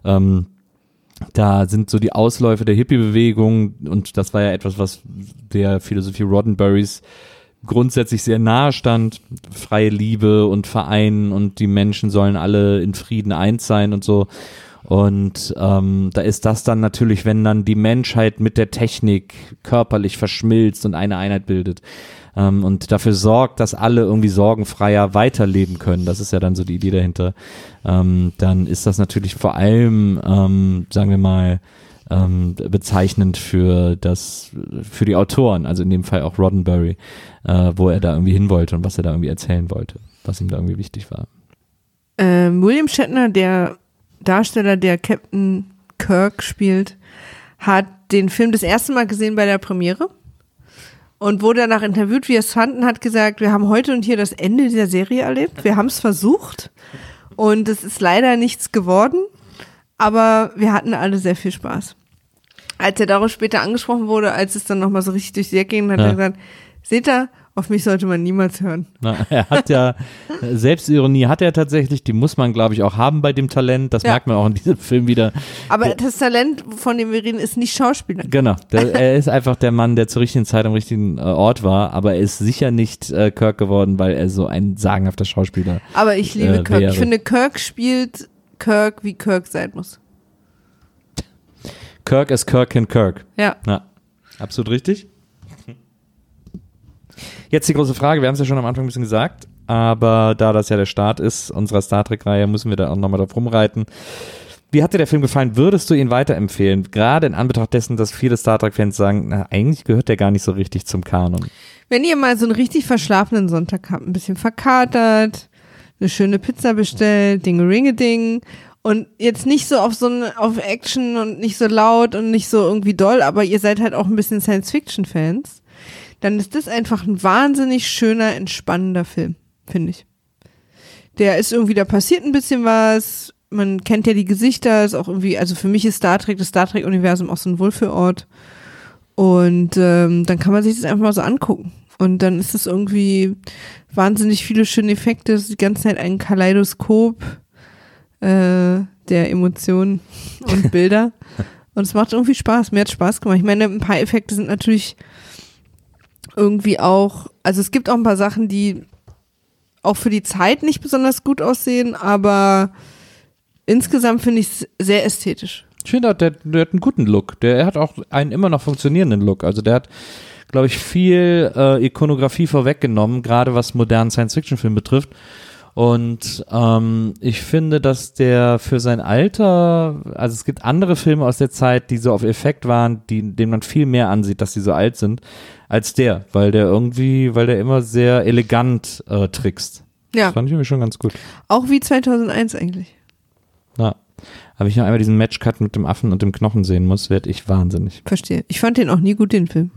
Da sind so die Ausläufe der Hippie-Bewegung und das war ja etwas, was der Philosophie Roddenberrys grundsätzlich sehr nahe stand. Freie Liebe und Verein und die Menschen sollen alle in Frieden eins sein und so. Und da ist das dann natürlich, wenn dann die Menschheit mit der Technik körperlich verschmilzt und eine Einheit bildet und dafür sorgt, dass alle irgendwie sorgenfreier weiterleben können, das ist ja dann so die Idee dahinter, dann ist das natürlich vor allem, sagen wir mal, bezeichnend für die Autoren, also in dem Fall auch Roddenberry, wo er da irgendwie hin wollte und was er da irgendwie erzählen wollte, was ihm da irgendwie wichtig war. William Shatner, der Darsteller, der Captain Kirk spielt, hat den Film das erste Mal gesehen bei der Premiere und wurde danach interviewt, wie er es fanden, hat gesagt, wir haben heute und hier das Ende dieser Serie erlebt, wir haben es versucht und es ist leider nichts geworden, aber wir hatten alle sehr viel Spaß. Als er darauf später angesprochen wurde, als es dann nochmal so richtig durch die Decke ging, hat er gesagt, seht ihr, auf mich sollte man niemals hören. Na, er hat ja, Selbstironie hat er tatsächlich, die muss man, glaube ich, auch haben bei dem Talent, das merkt man auch in diesem Film wieder. Aber das Talent, von dem wir reden, ist nicht Schauspieler. Genau, er ist einfach der Mann, der zur richtigen Zeit am richtigen Ort war, aber er ist sicher nicht Kirk geworden, weil er so ein sagenhafter Schauspieler Aber ich liebe Kirk. wäre. Ich finde, Kirk spielt Kirk, wie Kirk sein muss. Kirk ist Kirk in Kirk. Ja. Absolut richtig. Jetzt die große Frage, wir haben es ja schon am Anfang ein bisschen gesagt, aber da das ja der Start ist unserer Star Trek-Reihe, müssen wir da auch nochmal drauf rumreiten. Wie hat dir der Film gefallen? Würdest du ihn weiterempfehlen? Gerade in Anbetracht dessen, dass viele Star Trek-Fans sagen, eigentlich gehört der gar nicht so richtig zum Kanon. Wenn ihr mal so einen richtig verschlafenen Sonntag habt, ein bisschen verkatert, eine schöne Pizza bestellt, Dingeringeding und jetzt nicht so auf Action und nicht so laut und nicht so irgendwie doll, aber ihr seid halt auch ein bisschen Science-Fiction-Fans, dann ist das einfach ein wahnsinnig schöner, entspannender Film, finde ich. Der ist irgendwie, da passiert ein bisschen was, man kennt ja die Gesichter, ist auch irgendwie, also für mich ist das Star Trek-Universum auch so ein Wohlfühlort und dann kann man sich das einfach mal so angucken und dann ist es irgendwie wahnsinnig viele schöne Effekte, es ist die ganze Zeit ein Kaleidoskop der Emotionen und Bilder und es macht irgendwie Spaß, mir hat Spaß gemacht. Ich meine, ein paar Effekte sind natürlich irgendwie auch, also es gibt auch ein paar Sachen, die auch für die Zeit nicht besonders gut aussehen, aber insgesamt finde ich es sehr ästhetisch. Ich finde, der hat einen guten Look. Der hat auch einen immer noch funktionierenden Look. Also der hat, glaube ich, viel Ikonografie vorweggenommen, gerade was modernen Science-Fiction-Film betrifft. Und ich finde, dass der für sein Alter, also es gibt andere Filme aus der Zeit, die so auf Effekt waren, denen man viel mehr ansieht, dass die so alt sind, als der, weil der immer sehr elegant trickst. Ja. Das fand ich irgendwie schon ganz gut. Auch wie 2001 eigentlich. Ja. Aber ich noch einmal diesen Matchcut mit dem Affen und dem Knochen sehen muss, werde ich wahnsinnig. Verstehe. Ich fand den auch nie gut, den Film.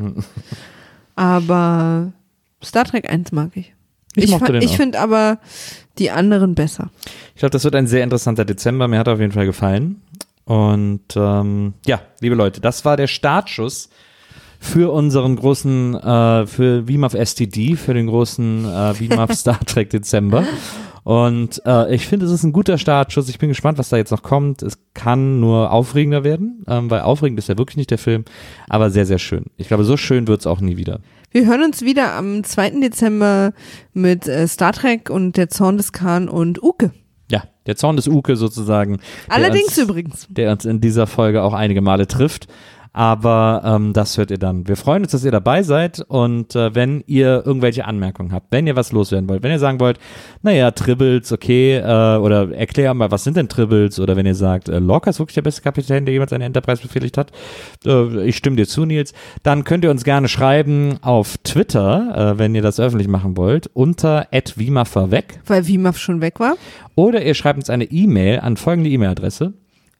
Aber Star Trek 1 mag ich. Ich finde aber die anderen besser. Ich glaube, das wird ein sehr interessanter Dezember. Mir hat er auf jeden Fall gefallen. Und ja, liebe Leute, das war der Startschuss für unseren großen, für WIMAF STD, für den großen WIMAF Star Trek Dezember. Und ich finde, es ist ein guter Startschuss. Ich bin gespannt, was da jetzt noch kommt. Es kann nur aufregender werden, weil aufregend ist ja wirklich nicht der Film, aber sehr, sehr schön. Ich glaube, so schön wird es auch nie wieder. Wir hören uns wieder am 2. Dezember mit Star Trek und der Zorn des Khan und Uke. Ja, der Zorn des Uke sozusagen. Allerdings übrigens. Der uns in dieser Folge auch einige Male trifft. Aber das hört ihr dann. Wir freuen uns, dass ihr dabei seid und wenn ihr irgendwelche Anmerkungen habt, wenn ihr was loswerden wollt, wenn ihr sagen wollt, naja, Tribbles, okay, oder erklär mal, was sind denn Tribbles, oder wenn ihr sagt, Lorca ist wirklich der beste Kapitän, der jemals eine Enterprise befehligt hat, ich stimme dir zu, Nils, dann könnt ihr uns gerne schreiben auf Twitter, wenn ihr das öffentlich machen wollt, unter @WIMAF-weg. Weil WIMAF schon weg war. Oder ihr schreibt uns eine E-Mail an folgende E-Mail-Adresse: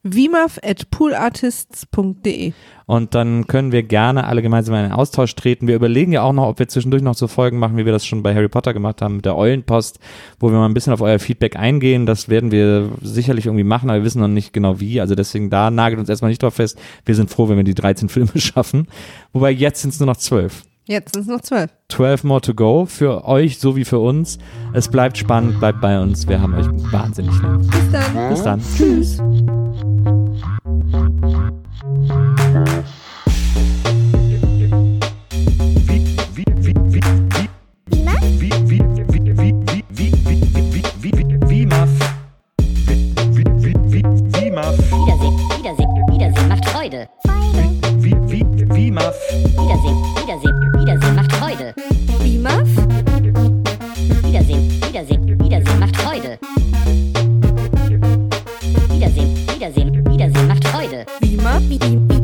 wimaf@poolartists.de. Und dann können wir gerne alle gemeinsam in einen Austausch treten. Wir überlegen ja auch noch, ob wir zwischendurch noch so Folgen machen, wie wir das schon bei Harry Potter gemacht haben mit der Eulenpost, wo wir mal ein bisschen auf euer Feedback eingehen. Das werden wir sicherlich irgendwie machen, aber wir wissen noch nicht genau wie. Also deswegen, da nagelt uns erstmal nicht drauf fest. Wir sind froh, wenn wir die 13 Filme schaffen. Wobei jetzt sind es nur noch 12. Jetzt sind es noch 12. 12 more to go. Für euch so wie für uns. Es bleibt spannend, bleibt bei uns. Wir haben euch wahnsinnig lieb. Bis dann. Bis dann. Tschüss. Wiedersehen macht Freude. WIMAF. Wiedersehen macht Freude. WIMAF? Wiedersehen macht Freude. Wiedersehen macht Freude. WIMAF?